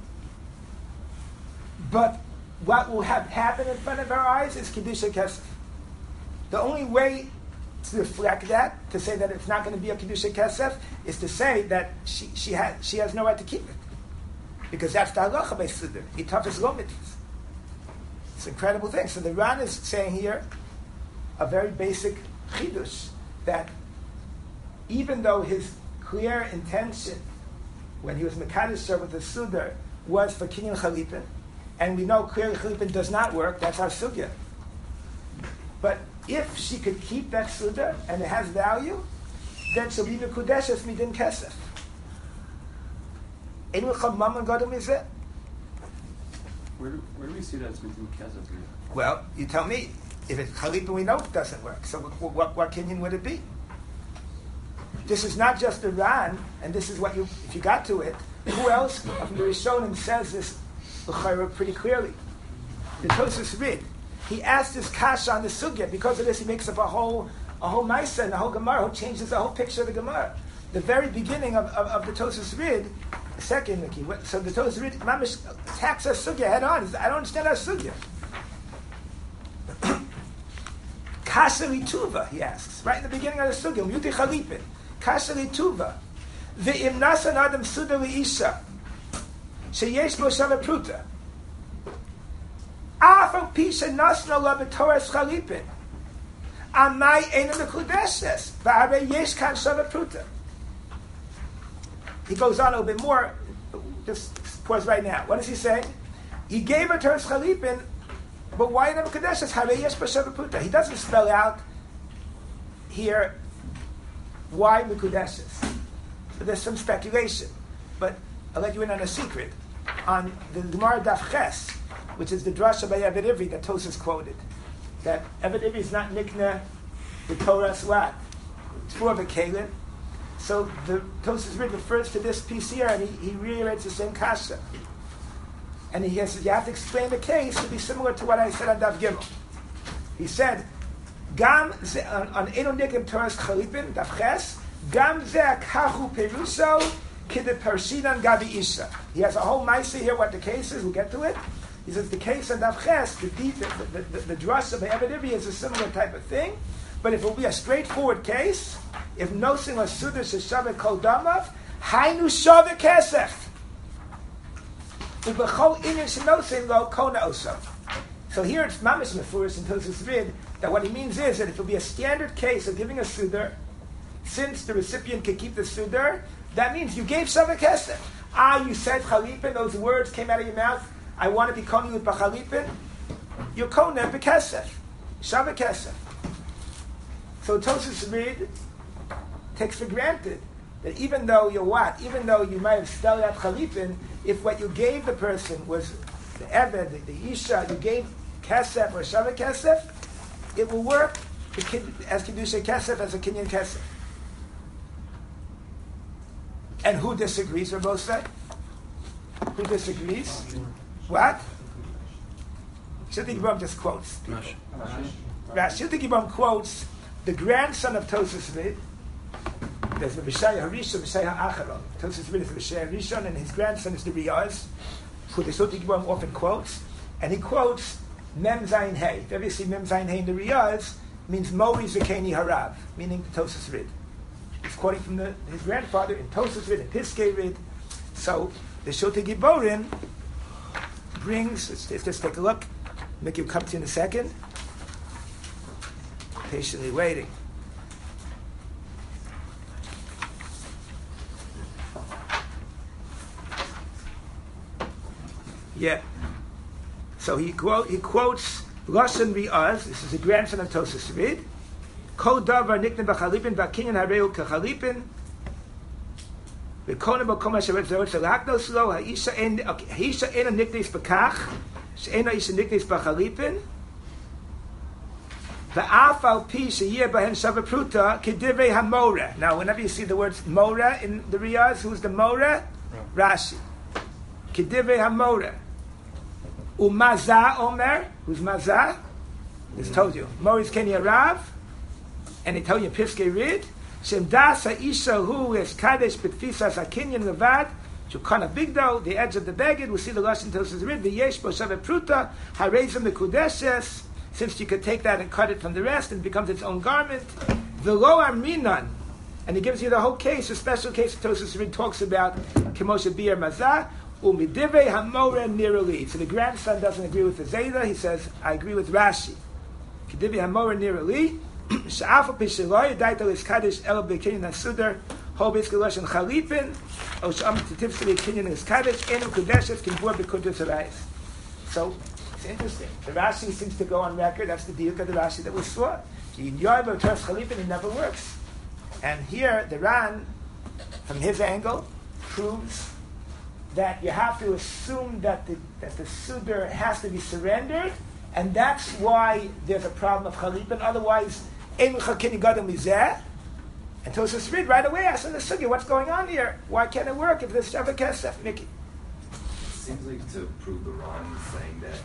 but what will have happened in front of our eyes is Kiddushay Kesef. The only way to reflect that, to say that it's not going to be a Kiddushay Kesef, is to say that she has no right to keep it. Because that's the halacha by Siddur. Itafis lo mitzvahs. It's an incredible thing. So the Ran is saying here a very basic chidush, that even though his clear intention when he was mekadosh with the Siddur was for kinyan chalipin, and we know clearly chalipin does not work, that's our sugya. But if she could keep that Siddur and it has value, then she'll be mekudeshes midin kesef. Where do we see that it's between kesef? Well, you tell me. If it's chalipin, we know it doesn't work. So what kinyan would it be? This is not just the Ran, and this is what if you got to it, who else from the Rishonim says this pretty clearly? The Tosfos Rid. He asked this kasha on the sugya. Because of this, he makes up a whole Maisa and a whole Gemara, who changes the whole picture of the Gemara. The very beginning of the Tosfos Rid, second, Mickey. So the Tosfos Rid, Mamish attacks our sugya head on. He says, I don't understand our sugya. Kasha Tuva, he asks, right in the beginning of the sugya, Muti Chalipin. Kasha Tuva. Ve'im nasan adam suda li'isha. Sheyesh bo shava pruta. Afal pisha nasna la b'toras Chalipin. Amai ena mekudeshes. V'arei yesh kan shava pruta. He goes on a little bit more. Just pause right now. What does he say? He gave her Toras Chalipin, but why never Kadeshes? Harei yesh b'sheva pruta. He doesn't spell out here why Mekudeshes. There's some speculation, but I'll let you in on a secret. On the Gemara Daf Ches, which is the drasha by Eved Ivri that Tosfos quoted, that Eved Ivri is not nikna the Torah's what? Tfur v'kelin. So the Tosfos Rid refers to this piece here, and he reiterates the same kasha. And he says, you have to explain the case to be similar to what I said on Daf Gimel. He said, Gam on Eno Nikim Torah's Chalipin, Daf Ches, Gam ze kachu peruso kide pershinan gabi isha. He has a whole ma'aseh here, what the case is, we'll get to it. He says the case on Daf Ches, the drush of the Eved Ivri is a similar type of thing, but if it will be a straightforward case, if no single suda sheshavet kol damav, hainu shavet kesef. Ubechol inyan shenosin lo kona osav. So here it's mamish mefurish in Tosfos Rid that what he means is that if it will be a standard case of giving a sudar, since the recipient can keep the sudar, that means you gave shavet kesef. You said chalipin, those words came out of your mouth. I want to be koni with b'chalipin. You're kona b'kesef, shavet kesef. So Tosfos Rid takes for granted that even though you might have spelled out chalipin, if what you gave the person was the eved, the isha, you gave kesef or shavet kesef, it will work as kiddushay kesef, as a kinyan kesef. And who disagrees? Or both say? Who disagrees? What? Shilti Gibram just quotes. Shilti Gibram quotes the grandson of Tosfos Rid. There's the B'shai Harishon, B'shai Ha'acharon. Tosfos Rid is the B'shai Harishon, and his grandson is the Riyaz, who the Shilti Gibram often quotes. And he quotes Mem Zayin Hey. If you ever see Mem Zayin Hey in the Riyaz, means Mori Zakeni Harav, meaning the Tosfos Rid. He's quoting from his grandfather in Tosfos Rid, in Piskei Rid. So the Shulti Giborin brings, let's just take a look, make you come to in a second. Patiently waiting. Yeah. So he quotes Lashon Riaz. This is the grandson of Tosas Rid. Kol davar nikne b'chalipin v'akinyan hareu k'chalipin. V'kona b'kom asher etzorot shalaknos lo ha'isha ena niknes b'kach she'ena isha niknes b'chalipin. V'af al pi sheyeh b'hen shavapruta k'divrei hamora. Now, whenever you see the words mora in the Riaz, who's the mora? Rashi. K'divrei hamora. Umaza Omer, who's Maza? Just told you. Moris Kenya Rav, and they tell you Piskei Rid. Shem Dasa Isha, who is Kadesh B'tfisas Akinyan Levad, Shukana Bigdo, the edge of the Beged. We see the Lashon Tosas Rid. V'yesh Bo Shavet Pruta, Harezim Mekudeshes. Since you could take that and cut it from the rest, and it becomes its own garment. V'lo Aminan, and he gives you the whole case, a special case Tosas Rid talks about Kemoshe Bir Mazah. Umidivei hamore nirali. So the grandson doesn't agree with the Zayda. He says, I agree with Rashi. Kidivei hamore nirali. Sha'afa pishiloy daito is kaddish el bekinyan asudar. Ho biskalosh and chalipin. O sh'am titivsli kinyan is kaddish. Enum kudeshes kinbur bekudas arayis. So it's interesting. The Rashi seems to go on record. That's the diuk of the Rashi that we saw. In Yoiv trust chalipin, it never works. And here the Ran, from his angle, proves that you have to assume that the Sudar has to be surrendered, and that's why there's a problem of Chalipin. Otherwise, Ein L'Chakini Gadol Mizeh. And Tosas Rid right away asks in the Sugya, what's going on here? Why can't it work if there's Shava Kesef, Mickey? It seems like to prove the Ron is saying that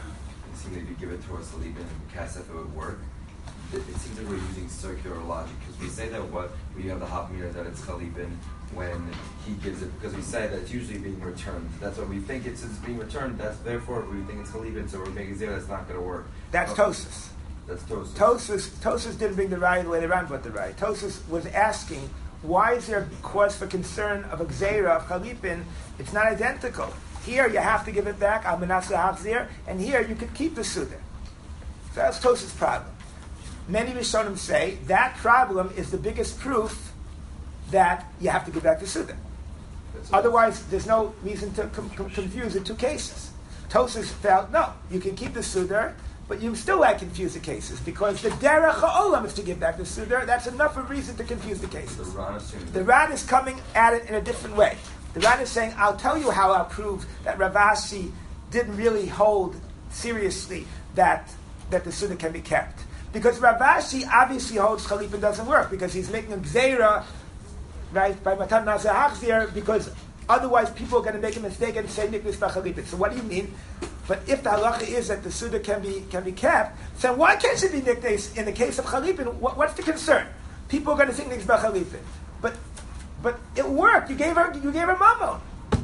it seems like if you give it to us Chalipin and Kesef, it would work. It seems like we're using circular logic, because we say that we have the Hafmir that it's Chalipin when he gives it, because we say that it's usually being returned. That's what we think it's being returned. That's therefore we think it's Chalipin, so we're making zero. That's not going to work. That's Tosas. That's Tosas. Tosas didn't bring the right the way around, but the right. Tosas was asking, why is there cause for concern of a Gzeira, of Chalipin? It's not identical. Here you have to give it back, Al Menaseh Hachzir, and here you could keep the Sudar. So that's Tosas' problem. Many Rishonim say that problem is the biggest proof that you have to give back the Sudar. Otherwise, there's no reason to confuse the two cases. Tosas felt, no, you can keep the Sudar, but you still confuse the cases, because the Derech HaOlam is to give back the Sudar. That's enough of reason to confuse the cases. The Ran is coming at it in a different way. The Ran is saying, I'll tell you how I'll prove that Rav Ashi didn't really hold seriously that the Sudar can be kept. Because Rav Ashi obviously holds Chalipin doesn't work, because he's making a Gzeira, right, by Matan Nazir Hachzir, because otherwise people are going to make a mistake and say Niknis B'Chalipin. So what do you mean? But if the halacha is that the Sudar can be kept, then why can't it be Niknis in the case of Chalipin? What's the concern? People are going to think Niknis B'Chalipin. But it worked. You gave her Mammon.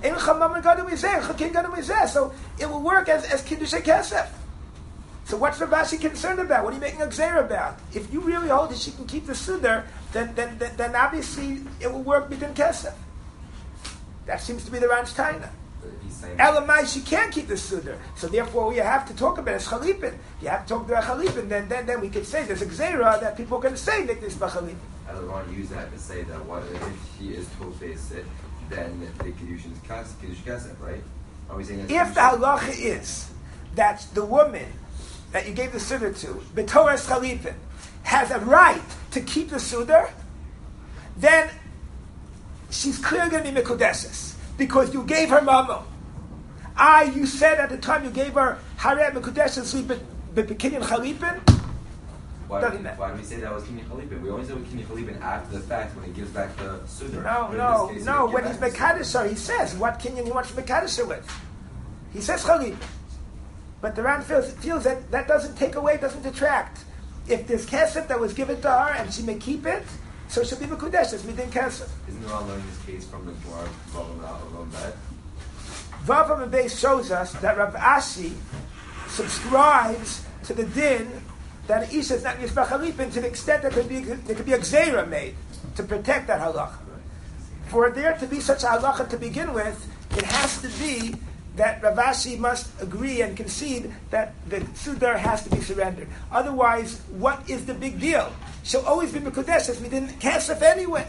So it will work as Kiddush Kesef. So what's Rav Ashi concerned about? What are you making a Gzeira about? If you really hold that she can keep the Sudar, then obviously it will work within Kesef. That seems to be the Ran's Taina. Elamai, she can't keep the Sudar. So therefore we have to talk about it as Chalipin. You have to talk about Chalipin, then we could say there's a Gzeira that people are going to say Niknis B'Chalipin. I don't want to use that to say that what if he is Tofes, then the Kiddush is Kiddush Kesef, right? Are we saying if the halacha is that the woman that you gave the Sudar to, B'Torah Chalipin, has a right to keep the Sudar, then she's clearly going to be Mekudeshes, because you gave her Mammon. You said at the time you gave her Harei Mekudeshes, B'Kinyan Chalipin. Why do we say that was Kinyan Chalipin? We only say with Kinyan Chalipin after the fact when he gives back the Sudar. No. When he's Mekadosh, he says what Kinyan he wants to Mekadosh with. He says Chalipin. But the Ran feels that doesn't take away, doesn't detract. If there's kesef that was given to her and she may keep it, so she'll be Mekudeshes within kesef. Isn't the Ran learning this case from the Gemara Vavam Bet? Vavam Beis shows us that Rav Ashi subscribes to the din that Isha is not Yisbach Chalipin to the extent that there could be a Gzeira made to protect that halacha. For there to be such a halacha to begin with, it has to be that Rav Ashi must agree and concede that the Sudar has to be surrendered. Otherwise, what is the big deal? She'll always be Mekudesh if we didn't Kesef anyway.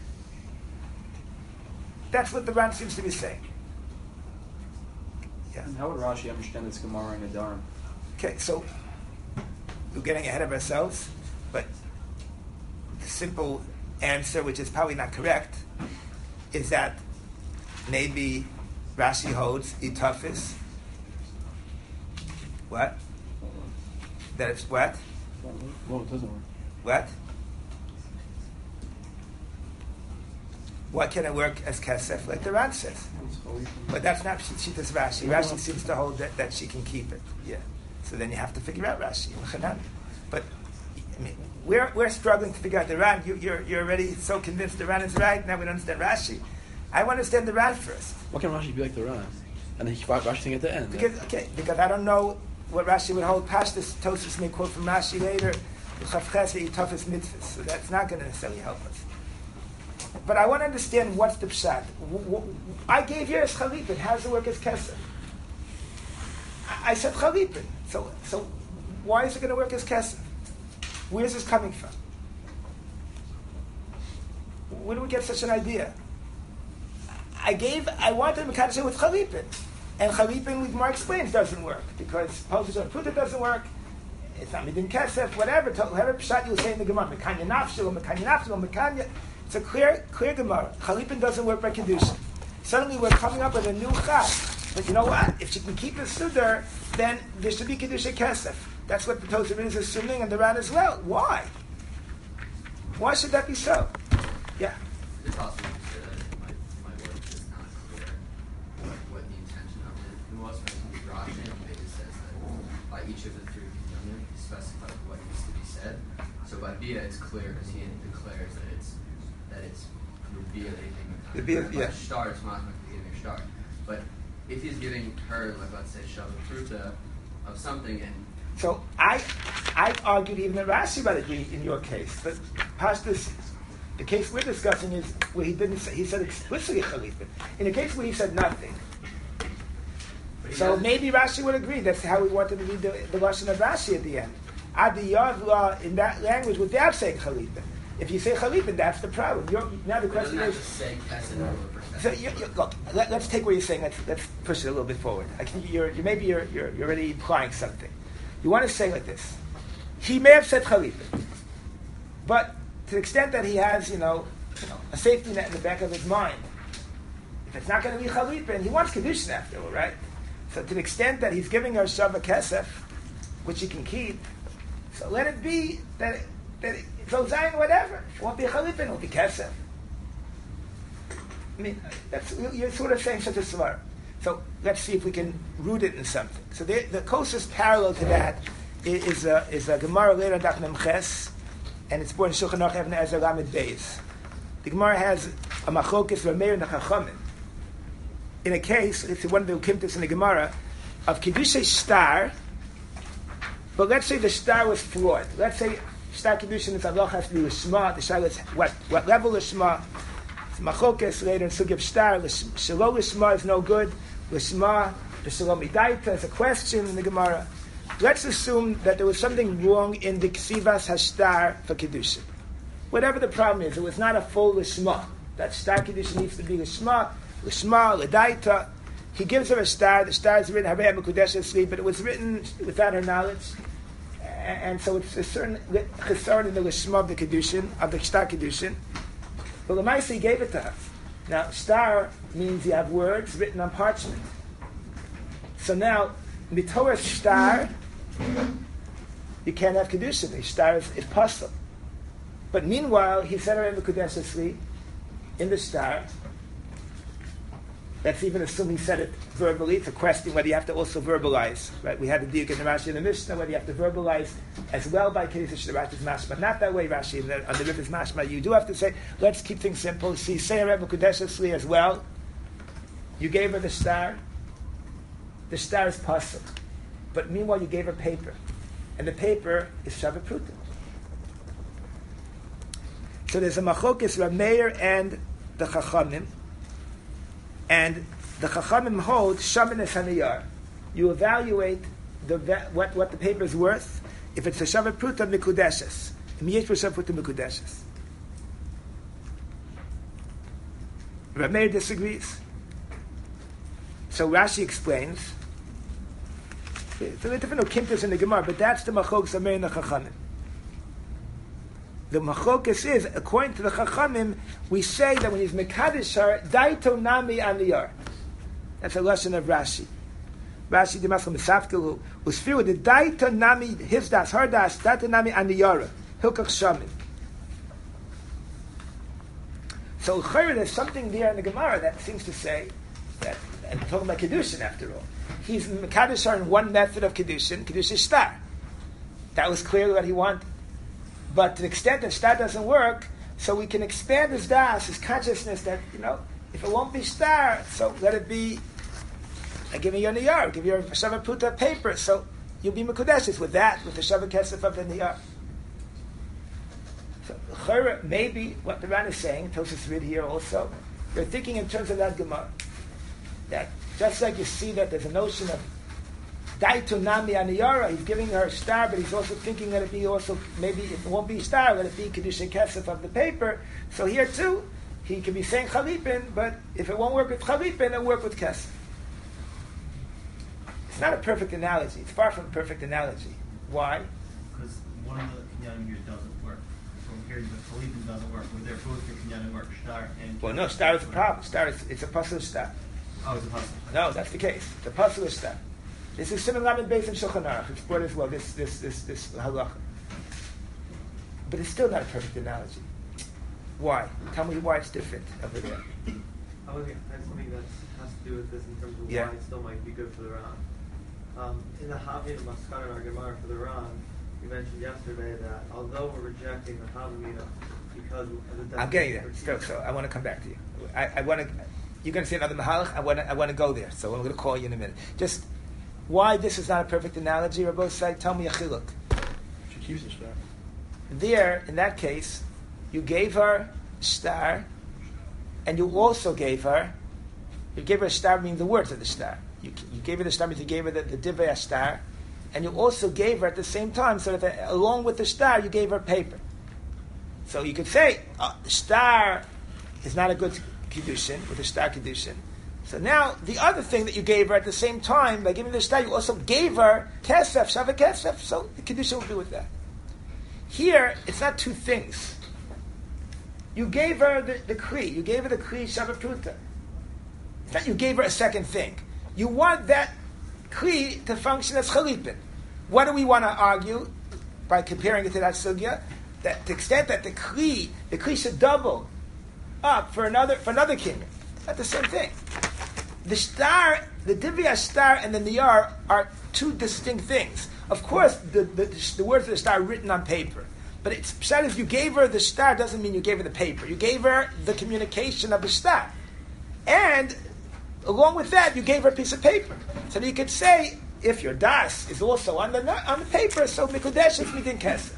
That's what the Ran seems to be saying. Yeah. And how would Rashi understand this Gemara in Nedarim? Okay, so we're getting ahead of ourselves, but the simple answer, which is probably not correct, is that maybe Rashi holds Itafis. What? That it's what? Well, it doesn't work. What? Why can it work as Kesef, like the Ran says? But that's not Shitas Rashi. Rashi seems to hold that she can keep it. Yeah. So then you have to figure out Rashi. But I mean, we're struggling to figure out the Ran. You're already so convinced the Ran is right. Now we don't understand Rashi. I want to understand the Ran first. Why can't Rashi be like the Ran? And then Rashi thing at the end. Because I don't know what Rashi would hold. Pashtus Tosis may quote from Rashi later. Chavchesa Yitafis Mitzvahs. So that's not going to necessarily help us. But I want to understand what's the pshat. I gave you as Chalipin. How does it work as Kesef? I said Chalipin. So why is it going to work as Kesef? Where's this coming from? Where do we get such an idea? I wanted to Mekadosh with Chalipin. And Chalipin, like Mark explains, doesn't work. Because Pulchus Pruta doesn't work. It's not Midin Kesef, whatever pshat you say in the Gemara. Mekanya Nafshel, Mekanya Nafshel, Mekanya. It's a clear Gemara. Chalipin doesn't work by Kedusha. Suddenly we're coming up with a new chad. But you know what? If she can keep the Sudar, then there should be Kedusha Kesef. That's what the Tosafot is assuming, and the Ran as well. Why? Why should that be so? Yeah. It's possible to say that my work is not clear what the intention of it was. For instance, Rashi maybe says that by each of the three communion he specifies what needs to be said. So by Bia it's clear because he declares that it's revealing. Yeah. Shtar, it's not giving a shtar. But if he's giving her, like let's say, Shabbat Fruta of something, and so I argued even that Rashi might agree in your case, but Pashtus, the case we're discussing is where he didn't say, he said explicitly Chalipin. In a case where he said nothing. So maybe Rashi would agree. That's how we wanted to read the Lashon of Rashi at the end. Adi Yavla in that language without saying Chalipin. If you say Chalipin, that's the problem. Now the question is. So look, let's take what you're saying. Let's push it a little bit forward. You're already implying something. You want to say like this: he may have said Chalipin, but to the extent that he has, a safety net in the back of his mind, if it's not going to be Chalipin, he wants Kedushin after all, right? So to the extent that he's giving her Shabbat Kesef, which he can keep, so let it be that it's Ozayin, whatever. It won't be Chalipin, it will be Kesef. I mean, you're sort of saying such a svar. So let's see if we can root it in something. So the closest parallel to that is a Gemara later on Daf Mem Ches, and it's born in Shulchan Aruch Even HaEzer Lamed Beis. The Gemara has a machlokas Rameir and the Chachamim. In a case, it's one of the ukimtas in the Gemara, of Kedusha Shtar, but let's say the Shtar was flawed. Let's say Shtar Kedushin is Allah has to be Lishma, the Shtar is what level Lishma? It's machlokas later in Sugyab Shtar, Shalom Lishma is no good, Lishma, the Shalom Idaita is a question in the Gemara. Let's assume that there was something wrong in the Ksivas Hashtar for Kedushin. Whatever the problem is, it was not a full Lishma. That Shtar Kedushin needs to be Lishma, L'daita. He gives her a star. The star is written Harei Mekudesh Esli, but it was written without her knowledge, and so it's a certain chesaron in the Lishma of the Kedushin, of the Shtar Kedushin. But L'maisa, he gave it to her. Now, star means you have words written on parchment. So now, Mitorah Shtar, you can't have Kedushin. The star is puzzle. But meanwhile, he said Harei Mekudesh Esli in the star. That's even assuming he said it verbally. It's a question whether you have to also verbalize. Right? We had the diuk in the Rashi in the Mishnah, whether you have to verbalize as well by Kedusha the Rashi's Mashma. Not that way, Rashi. On the Riv's Mashma, you do have to say, let's keep things simple. See, say Harei Mekudesh Esli as well. You gave her the star. The star is pasuk. But meanwhile, you gave her paper. And the paper is Shabbat Pruta. So there's a machokis, Rav Meir and the Chachamim, and the Chachamim hold Shaman es Haniyar. You evaluate what the paper is worth. If it's a Shavat Pruta Mikudeshes, Miyesh Shavat Pruta Mikudeshes. Rav Meir disagrees. So Rashi explains. There are different okimtas in the Gemara, but that's the Machlokas Rav Meir and the Chachamim. The Machlokas is, according to the Chachamim, we say that when he's Mekadesh her, Daito Nami Aniyar. That's a lesson of Rashi. Rashi Dimaschal Misafkilu Usfiru the Daito Nami his das her das Daito Nami Aniyara Hilkach Shamin. So there's something there in the Gemara that seems to say that, and talking about Kedushin after all, he's Mekadesh her in one method of Kedushin is Shtar. That was clearly what he wanted. But to the extent that Shtar doesn't work, so we can expand his das, his consciousness that, if it won't be Shtar, so let it be, I give you a Niyar, give you a Shavat Pruta paper, so you'll be Mekudeshes with that, with the Shavat Kesef of the Niyar. So, maybe what the Ran is saying, Tosfos read here also, they're thinking in terms of that Gemara. That just like you see that there's a notion of Daitu Nami Aniyara, he's giving her a star, but he's also thinking that it be also, maybe it won't be star, let it be Kedusha Kesef of the paper. So here too, he can be saying Chalipin, but if it won't work with Chalipin, it'll work with Kesef. It's not a perfect analogy. It's far from a perfect analogy. Why? Because one of the kinyanim here doesn't work. From here, the Chalipin doesn't work. Where they're both your kinyanim work, Shtar and... Well, no, Shtar is a problem. It's a puzzle Shtar. Oh, it's a puzzle. No, that's the case. It's a puzzle Shtar. This is Simon Lamed Beis in Shulchan Aruch. It's brought as well, this halacha. But it's still not a perfect analogy. Why? Tell me why it's different over there. I would think that's something that has to do with this in terms of why it still might be good for the Ran. In the Havamina Maskana in our Gemara for the Ran, we mentioned yesterday that although we're rejecting the Havamina because of the... I'm getting there. So I want to come back to you. I want to... You're going to say another Mahalach? I want to go there. So I'm going to call you in a minute. Just... Why this is not a perfect analogy, or both sides, tell me a chiluk. She keeps the star. There, in that case, you gave her star, and you also gave her a star meaning the words of the star. You gave her the star means you gave her the divrei star, and you also gave her at the same time, so that along with the star, you gave her paper. So you could say, the star is not a good kedushin, with a star kedushin. So now, the other thing that you gave her at the same time, by giving the star, you also gave her kesef, shavat kesef, so the kedusha will be with that. Here, it's not two things. You gave her the kli, you gave her the kli shavat pruta. It's not you gave her a second thing. You want that kli to function as chalipin. What do we want to argue by comparing it to that sugya? That to the extent that the kli should double up for another kinyan. Not the same thing. The star, the divya star and the niyar are two distinct things. Of course, the words of the star are written on paper. But it's pshat if you gave her the star doesn't mean you gave her the paper. You gave her the communication of the star. And along with that, you gave her a piece of paper. So you could say, if your das is also on the paper, so mikudesh is midin kesef.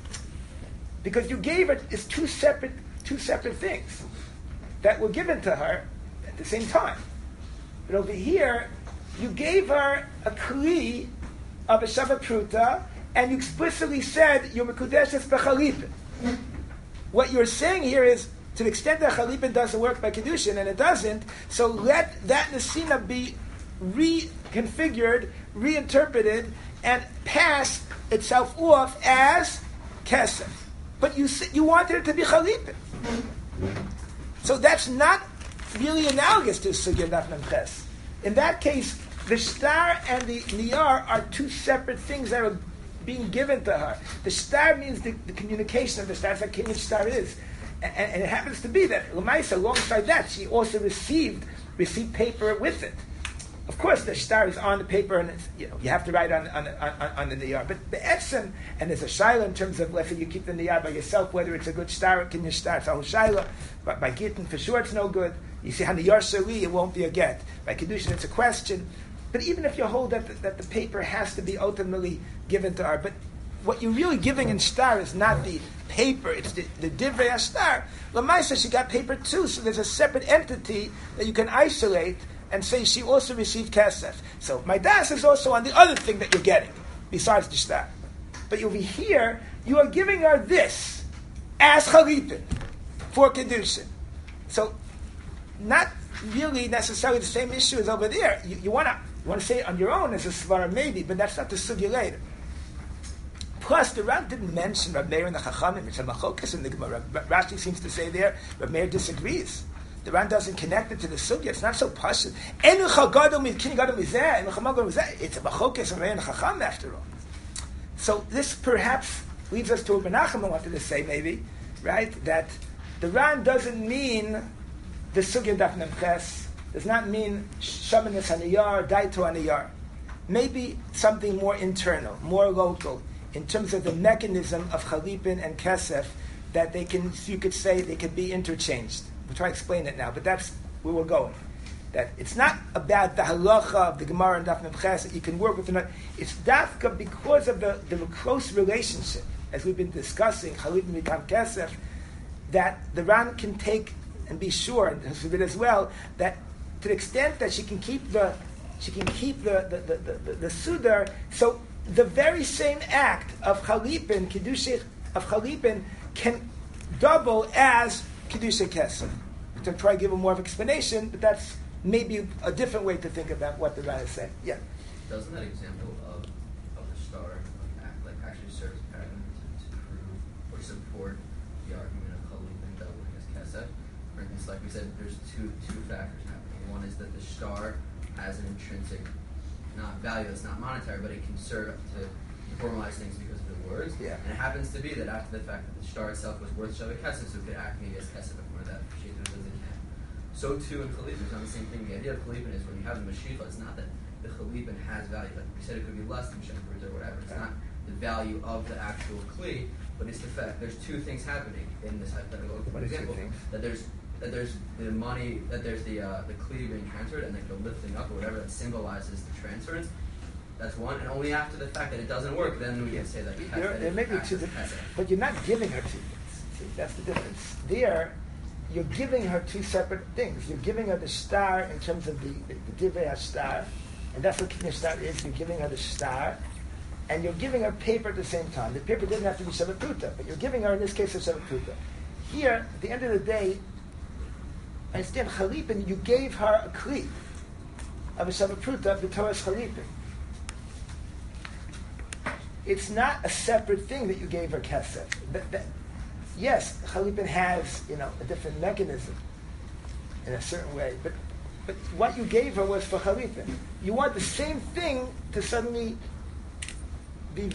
Because you gave her, it's two separate things that were given to her at the same time. But over here, you gave her a kli of a shavat pruta, and you explicitly said you're mekudeshes b'chalipin. What you're saying here is, to the extent that chalipin doesn't work by kedushin, and it doesn't, so let that nesina be reconfigured, reinterpreted, and pass itself off as kesef. But you wanted it to be chalipin. So that's not really analogous to Sugya Daf Mem Ches. In that case, the star and the niyar are two separate things that are being given to her. The star means the communication of the star. That's what Kinyan star is. And it happens to be that Lamaisa, alongside that, she also received paper with it. Of course, the star is on the paper, and it's, you have to write on the niyar. But the etzem, and there's a shaila in terms of whether you keep the niyar by yourself, whether it's a good star or Kinyan star. It's a whole shaila. But by gittin, for sure, it's no good. You see, Haniyar Shali, it won't be a get. By Kedushin, it's a question. But even if you hold that the paper has to be ultimately given to her, but what you're really giving in star is not the paper, it's the divrei star. Lamaisa, she got paper too, so there's a separate entity that you can isolate and say she also received kesef. So my das is also on the other thing that you're getting, besides the star. But over here, you are giving her this as chalipin for kedushin. So not really necessarily the same issue as over there. You want to say it on your own as a svara maybe, but that's not the sugya later. Plus, the Ran didn't mention Rab Meir and the Chachamim. It's a machokas in the Gemara. Rashi seems to say there, Rab Meir disagrees. The Ran doesn't connect it to the sugya. It's not so pashut. It's a machokas Rab Meir and the Chacham after all. So this perhaps leads us to what Menachem wanted to say, maybe, right? That the Ran doesn't mean the sugya daf nemches, does not mean shamanis haniyar, daito haniyar. Maybe something more internal, more local, in terms of the mechanism of chalipin and kesef, that they can, you could say, they could be interchanged. We'll try to explain it now, but that's where we're going. That it's not about the halacha of the Gemara and Daf Memches that you can work with. It's dafka because of the close relationship, as we've been discussing, chalipin mitam kesef, that the Ran can take and be sure, and Hasubit as well, that to the extent that she can keep the sudar, so the very same act of chalipin, kedusha of chalipin, can double as kedusha kesef. To try to give a more of explanation, but that's maybe a different way to think about what the Ran is saying. Yeah. Doesn't that example of the star actually serve as paradigm to prove or support the argument of chalipin doubling as kesef? For instance, like we said, there's two factors happening. One is that the star has an intrinsic, not value that's not monetary, but it can serve to formalize things because of the words. Yeah. And it happens to be that after the fact that the star itself was worth shaveh kesef, so it could act maybe as kesef if more that shaitan as it can. So too in chalipin, it's not the same thing. The idea of chalipin is when you have the mashicha, it's not that the chalipin has value. Like we said, it could be less than shekels or whatever. It's not the value of the actual kli, but it's the fact there's two things happening in this hypothetical example. That there's the money, that there's the kli being transferred, and like the lifting up or whatever that symbolizes the transference. That's one, and only after the fact that it doesn't work, then we can say that. There may be two different, but you're not giving her two things. See, that's the difference. There, you're giving her two separate things. You're giving her the star in terms of the divrei star, and that's what Kinyan star is. You're giving her the star, and you're giving her paper at the same time. The paper doesn't have to be Shavapruta, but you're giving her, in this case, a Shavapruta. Here, at the end of the day, I understand Chalipin, you gave her a kli of a Shavapruta, the Torah's Chalipin. It's not a separate thing that you gave her kesef. Yes, Chalipin has, a different mechanism in a certain way, but what you gave her was for Chalipin. You want the same thing to suddenly be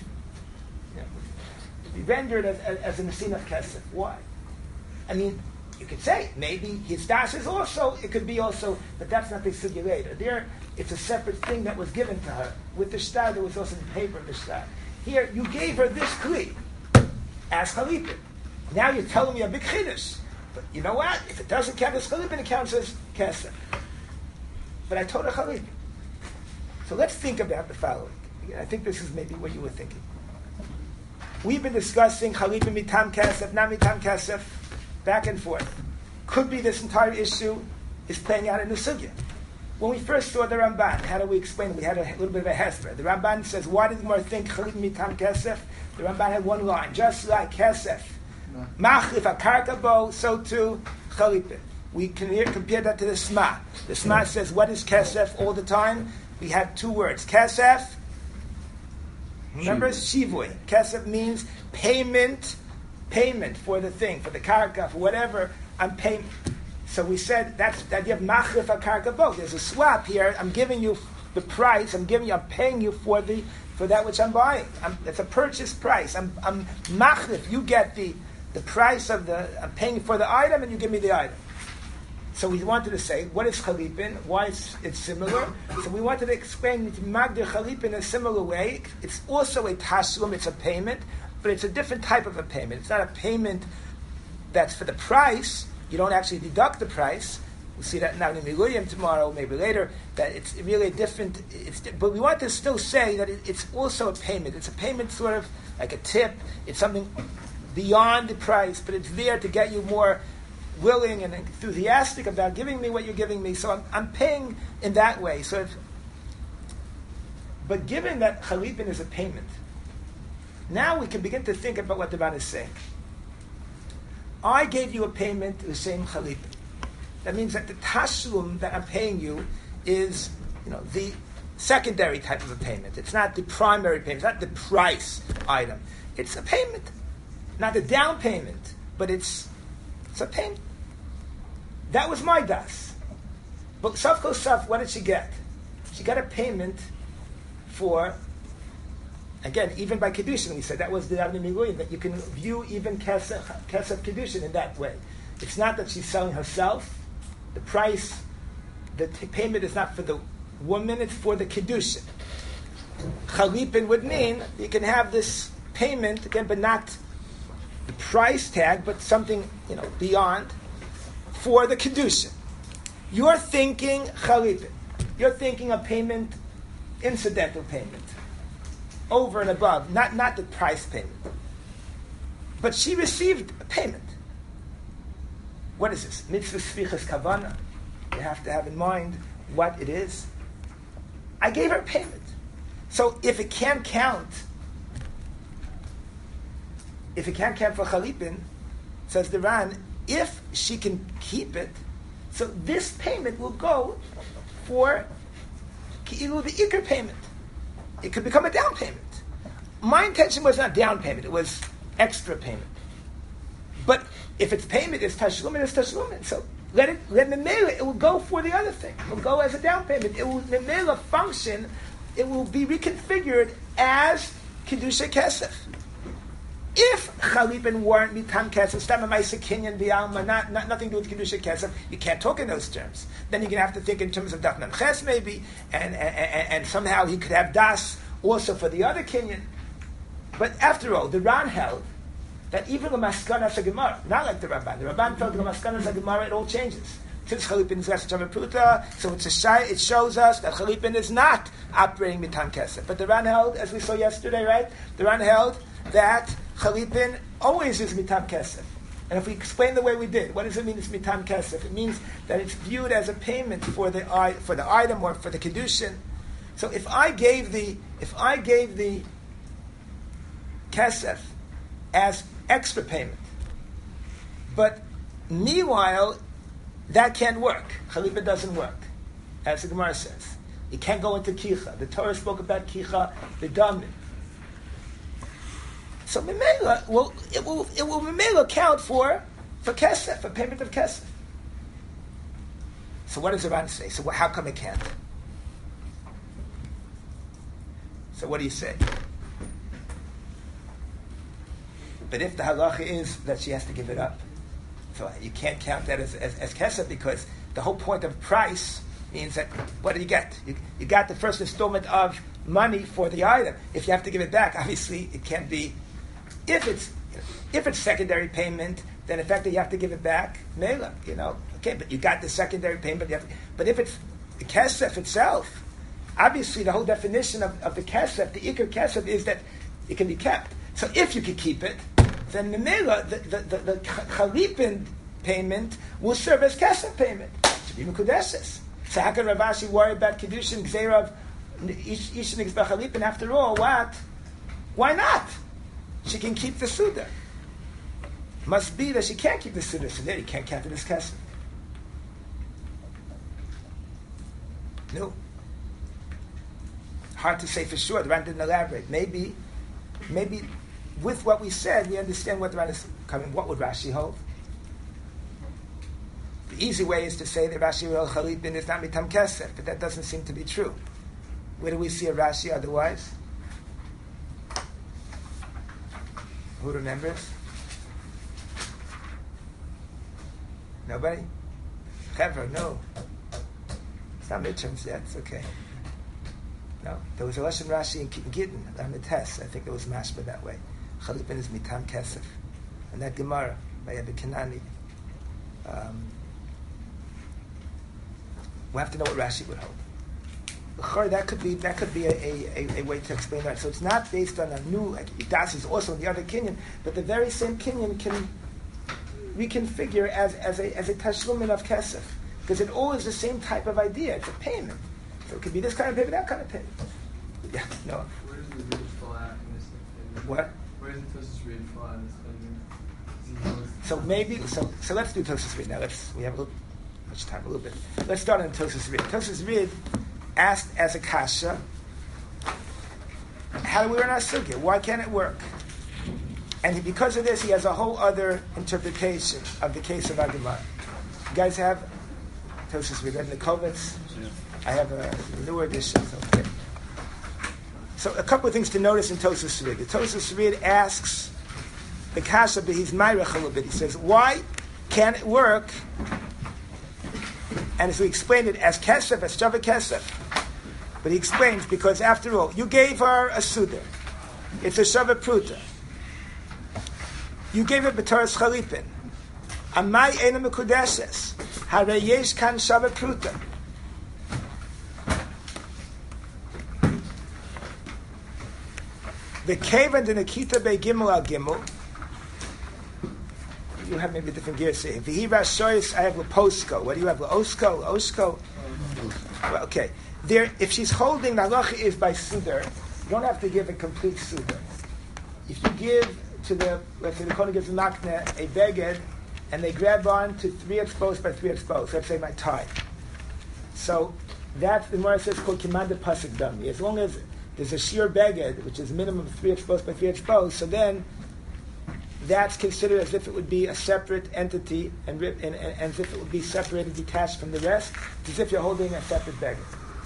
rendered as a Nesina kesef. Why? I mean, you could say maybe his das is also, it could be also, but that's not the sugya later. There, it's a separate thing that was given to her. With the shtar, there was also the paper of the shtar. Here, you gave her this kli as chalipin. Now you're telling me a big chiddush. But you know what? If it doesn't count as chalipin, it counts as kesef. But I told her chalipin. So let's think about the following. I think this is maybe what you were thinking. We've been discussing chalipin mitam kesef, not mitam kesef, back and forth. Could be this entire issue is playing out in the sugya. When we first saw the Ramban, how do we explain it? We had a little bit of a hesper. The Ramban says, why did Gemara think chalipin mitam kesef? The Ramban had one line, just like kesef. Machlif akarka bo, so too chalipin. We can compare that to the Sma. The Sma says, what is kesef all the time? We have two words, kesef. Remember, shivui. Kesef means payment for the thing, for the karka, for whatever, I'm paying. So we said that's the idea of machlif akarka bo. There's a swap here. I'm giving you the price. I'm paying you for that which I'm buying. It's a purchase price. I'm machlif. You get the price of I'm paying for the item, and you give me the item. So we wanted to say, what is chalipin? Why it's similar? So we wanted to explain magdir chalipin in a similar way. It's also a tashlum. It's a payment, but it's a different type of a payment. It's not a payment that's for the price. You don't actually deduct the price, We'll see that now in Miluyim tomorrow, maybe later, that it's really different. But we want to still say that it's also a payment. It's a payment sort of like a tip. It's something beyond the price, but it's there to get you more willing and enthusiastic about giving me what you're giving me. So I'm paying in that way. But given that Chalipin is a payment, now we can begin to think about what the Ran is saying. I gave you a payment, the same Chalipin. That means that the tashlum that I'm paying you is, the secondary type of a payment. It's not the primary payment. It's not the price item. It's a payment, not a down payment, but it's a payment. That was my das. But Saf Kosaf, what did she get? She got a payment for, again, even by Kedushin, we said that was the Avnei Miluyim, that you can view even Kesef Kedushin in that way. It's not that she's selling herself. The price, the payment is not for the woman, it's for the Kedushin. Chalipin would mean you can have this payment, again, but not the price tag, but something, beyond, for the Kedushin. You're thinking Chalipin. You're thinking a payment, incidental payment, over and above, not the price payment. But she received a payment. What is this? Mitzvah Sfichas Kavana. You have to have in mind what it is. I gave her a payment. So if it can't count for Chalipin, says the Ran, if she can keep it, so this payment will go for Ki'ilu, the Iker payment. It could become a down payment. My intention was not down payment, it was extra payment. But if it's payment, it's tashlumin, it's tashlumin. So let Memela, it will go for the other thing. It will go as a down payment. It will Memela function, it will be reconfigured as Kedusha Kesef. If Chalipin weren't Mitam Kesef, Stam Maisa Kinyan B'Alma, nothing to do with Kedusha Kesef, you can't talk in those terms. Then you're going to have to think in terms of Dachnan Ches maybe, and somehow he could have Das also for the other Kinyan. But after all, the Ran held that even the Maskanas Gemara, not like the Ramban felt the Maskanas Gemara, it all changes. Since Chalipin is Gesed Pruta, so it shows us that Chalipin is not operating Mitam Kesef. But the Ran held, as we saw yesterday, right? The Ran held that Chalipin always is Mitam Kesef. And if we explain the way we did, what does it mean it's Mitam Kesef? It means that it's viewed as a payment for the item or for the Kedushin. So if I gave the Kesef as extra payment, but meanwhile, that can't work. Chalipin doesn't work, as the Gemara says. It can't go into Kicha. The Torah spoke about Kicha, the Damin. So Memela it will Memela count for Kesef, for payment of Kesef. So what does the Ran say? So how come it can't? So what do you say? But if the halacha is that she has to give it up, so you can't count that as Kesef, because the whole point of price means that, what do you get? You got the first installment of money for the item. If you have to give it back, obviously it can't be. If it's secondary payment, then in fact you have to give it back. Mela, okay, but you got the secondary payment. But if it's the Kesef itself, obviously the whole definition of the Kesef, the Iker Kesef, is that it can be kept. So if you can keep it, then the Mela, the Chalipin payment will serve as Kesef payment. It should be Mekudeshes. So how can Rav Ashi worry about Kedushin, Gzeirav, Ishin Chalipin? After all, what? Why not? She can keep the Suda. Must be that she can't keep the Suda, so there you can't count it as Kesef. No. Hard to say for sure. The Ran didn't elaborate. Maybe with what we said, we understand what the Ran is coming. What would Rashi hold? The easy way is to say that Rashi Real Chalipin is not Mitam Kesef, but that doesn't seem to be true. Where do we see a Rashi otherwise? Who remembers? Nobody? Ever? No. It's not midterms yet. It's okay. No. There was a Lashon Rashi in Gittin on the test. I think it was mashma that way. Chalipin is Mitam Kesef. And that Gemara by Abi Kanani. We'll have to know what Rashi would hold. That could be a way to explain that. So it's not based on a new, like Das is also in the other Kinyan, but the very same Kinyan can reconfigure as a tashlumin of kesef, because it all is the same type of idea. It's a payment. So it could be this kind of payment, that kind of payment. Yeah, no. Where does the read fall out in this thing? What? Where does the Tosus read fall out in this thing? So maybe so let's do Tosus Reid now. We have a little much time, a little bit. Let's start on Tosus Reid. Tosus Reid asked as a kasha, how do we learn our sugya? Why can't it work? And because of this, he has a whole other interpretation of the case of Agimar. You guys have Tosus Reid in the Kovitz? Yeah. I have a newer edition. Okay. So a couple of things to notice in Tosus Reid. The Tosus Reid asks the kasha, but he's myrech a little bit. He says, why can't it work? And as we explained it as kesef, as shava kesef. But he explains, because after all, you gave her a suda. It's a shava pruta. You gave her b'toras chalipin. Amai ena mekudeshes. Harei yesh kan shava pruta. The kavan de Nikita be gimel al gimel. You have maybe different gears here. V'hi rashoyis, I have leposko. What do you have? Leosko? Osko? Well, okay. There, if she's holding, the halacha is by sudar, you don't have to give a complete sudar. If you give to the, let's say the kohen gives a makneh, a beged, and they grab on to 3 exposed by 3 exposed, let's say my tie. So that's, the Gemara says, called kimanda pasuk dami. As long as there's a sheer beged, which is minimum of 3 exposed by 3 exposed, so then that's considered as if it would be a separate entity and as if it would be separated, detached from the rest, as if you're holding a separate beged.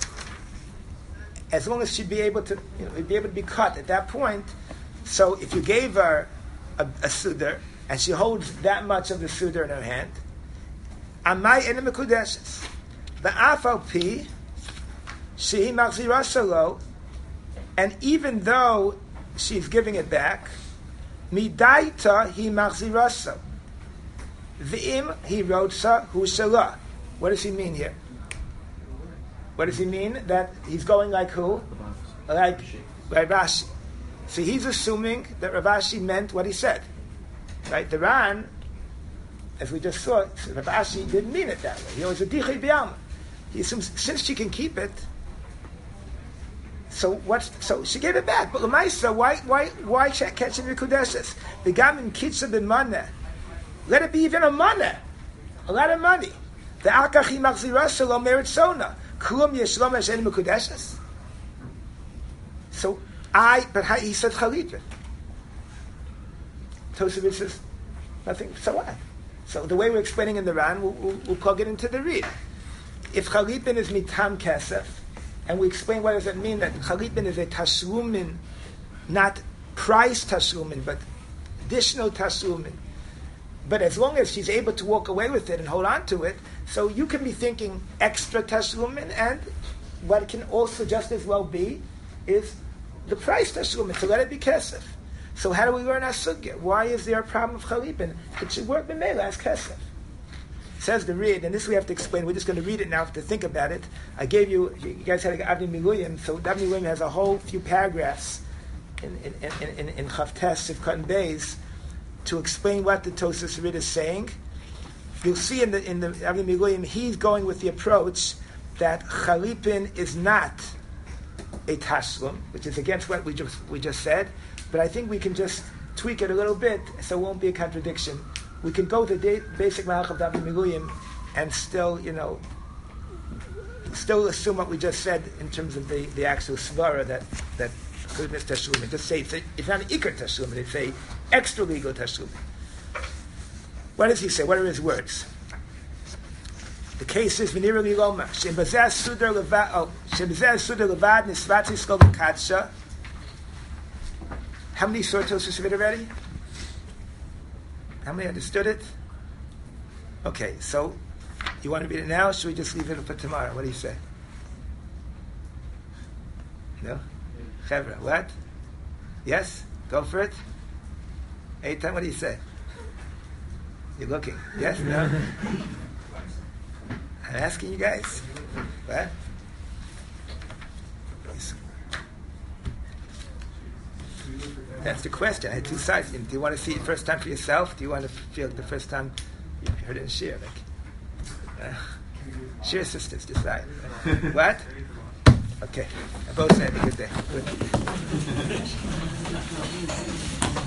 As long as she'd be able to, it'd be able to be cut at that point. So if you gave her a sudar and she holds that much of the sudar in her hand, amai ena mekudeshes, the afal pi shehi machzirasalo, and even though she's giving it back, midaita hi machziraso, v'im hi rotsa hu shalah. What does he mean here? What does he mean? That he's going like who? Like Rashi. So he's assuming that Rav Ashi meant what he said. Right? The Ran, as we just saw, Rav Ashi didn't mean it that way. He was a dichei b'yalma. He assumes since she can keep it, so she gave it back. But Lamaisa, why can't she be kudeshes? The gamin kitza b'maneh. Let it be even a money, a lot of money. The akachi machzirasa lo meritzona. Kulum yeshlom hashem mekudeshes. So he said chalipin. Tosafot says nothing. So what? So the way we're explaining in the Ran, we'll plug it into the read. If chalipin is mitam kesef, and we explain what does it mean that chalipin is a tashlumin, not price tashlumin, but additional tashlumin. But as long as she's able to walk away with it and hold on to it, so you can be thinking extra tashlumin, and what can also just as well be is the price tashlumin. So let it be kesef. So how do we learn our sugya? Why is there a problem of chalipin? It should work b'meila as kesef. Says the read, and this we have to explain. We're just going to read it now to think about it. I gave you guys had Avnei Miluyim, so Avnei Miluyim has a whole few paragraphs in Chavtes of Cotton Bays to explain what the Tosas Reid is saying. You'll see in the Avnei Miluyim, he's going with the approach that chalipin is not a tashlum, which is against what we just said. But I think we can just tweak it a little bit, so it won't be a contradiction. We can go to the basic Malach of Avnei Miluyim and still assume what we just said in terms of the actual svara that chalipin is tashlum. And just say it's not an ikar tashlum, it's a extra legal tashlum. What does he say? What are his words? The case is v'nira li loma shebazeh sudar levad nisvatzi skol b'katsha. How many saw Tosas Reid already? How many understood it? Okay, so you want to read it now? Or should we just leave it for tomorrow? What do you say? No? Chevra, what? Yes? Go for it? Eitan, what do you say? You're looking. Yes? No? I'm asking you guys. What? That's the question. I had two sides. Do you want to see it first time for yourself? Do you want to feel it the first time you heard it in shir? Shir sisters decide. What? Okay. Both say have a good day. Good.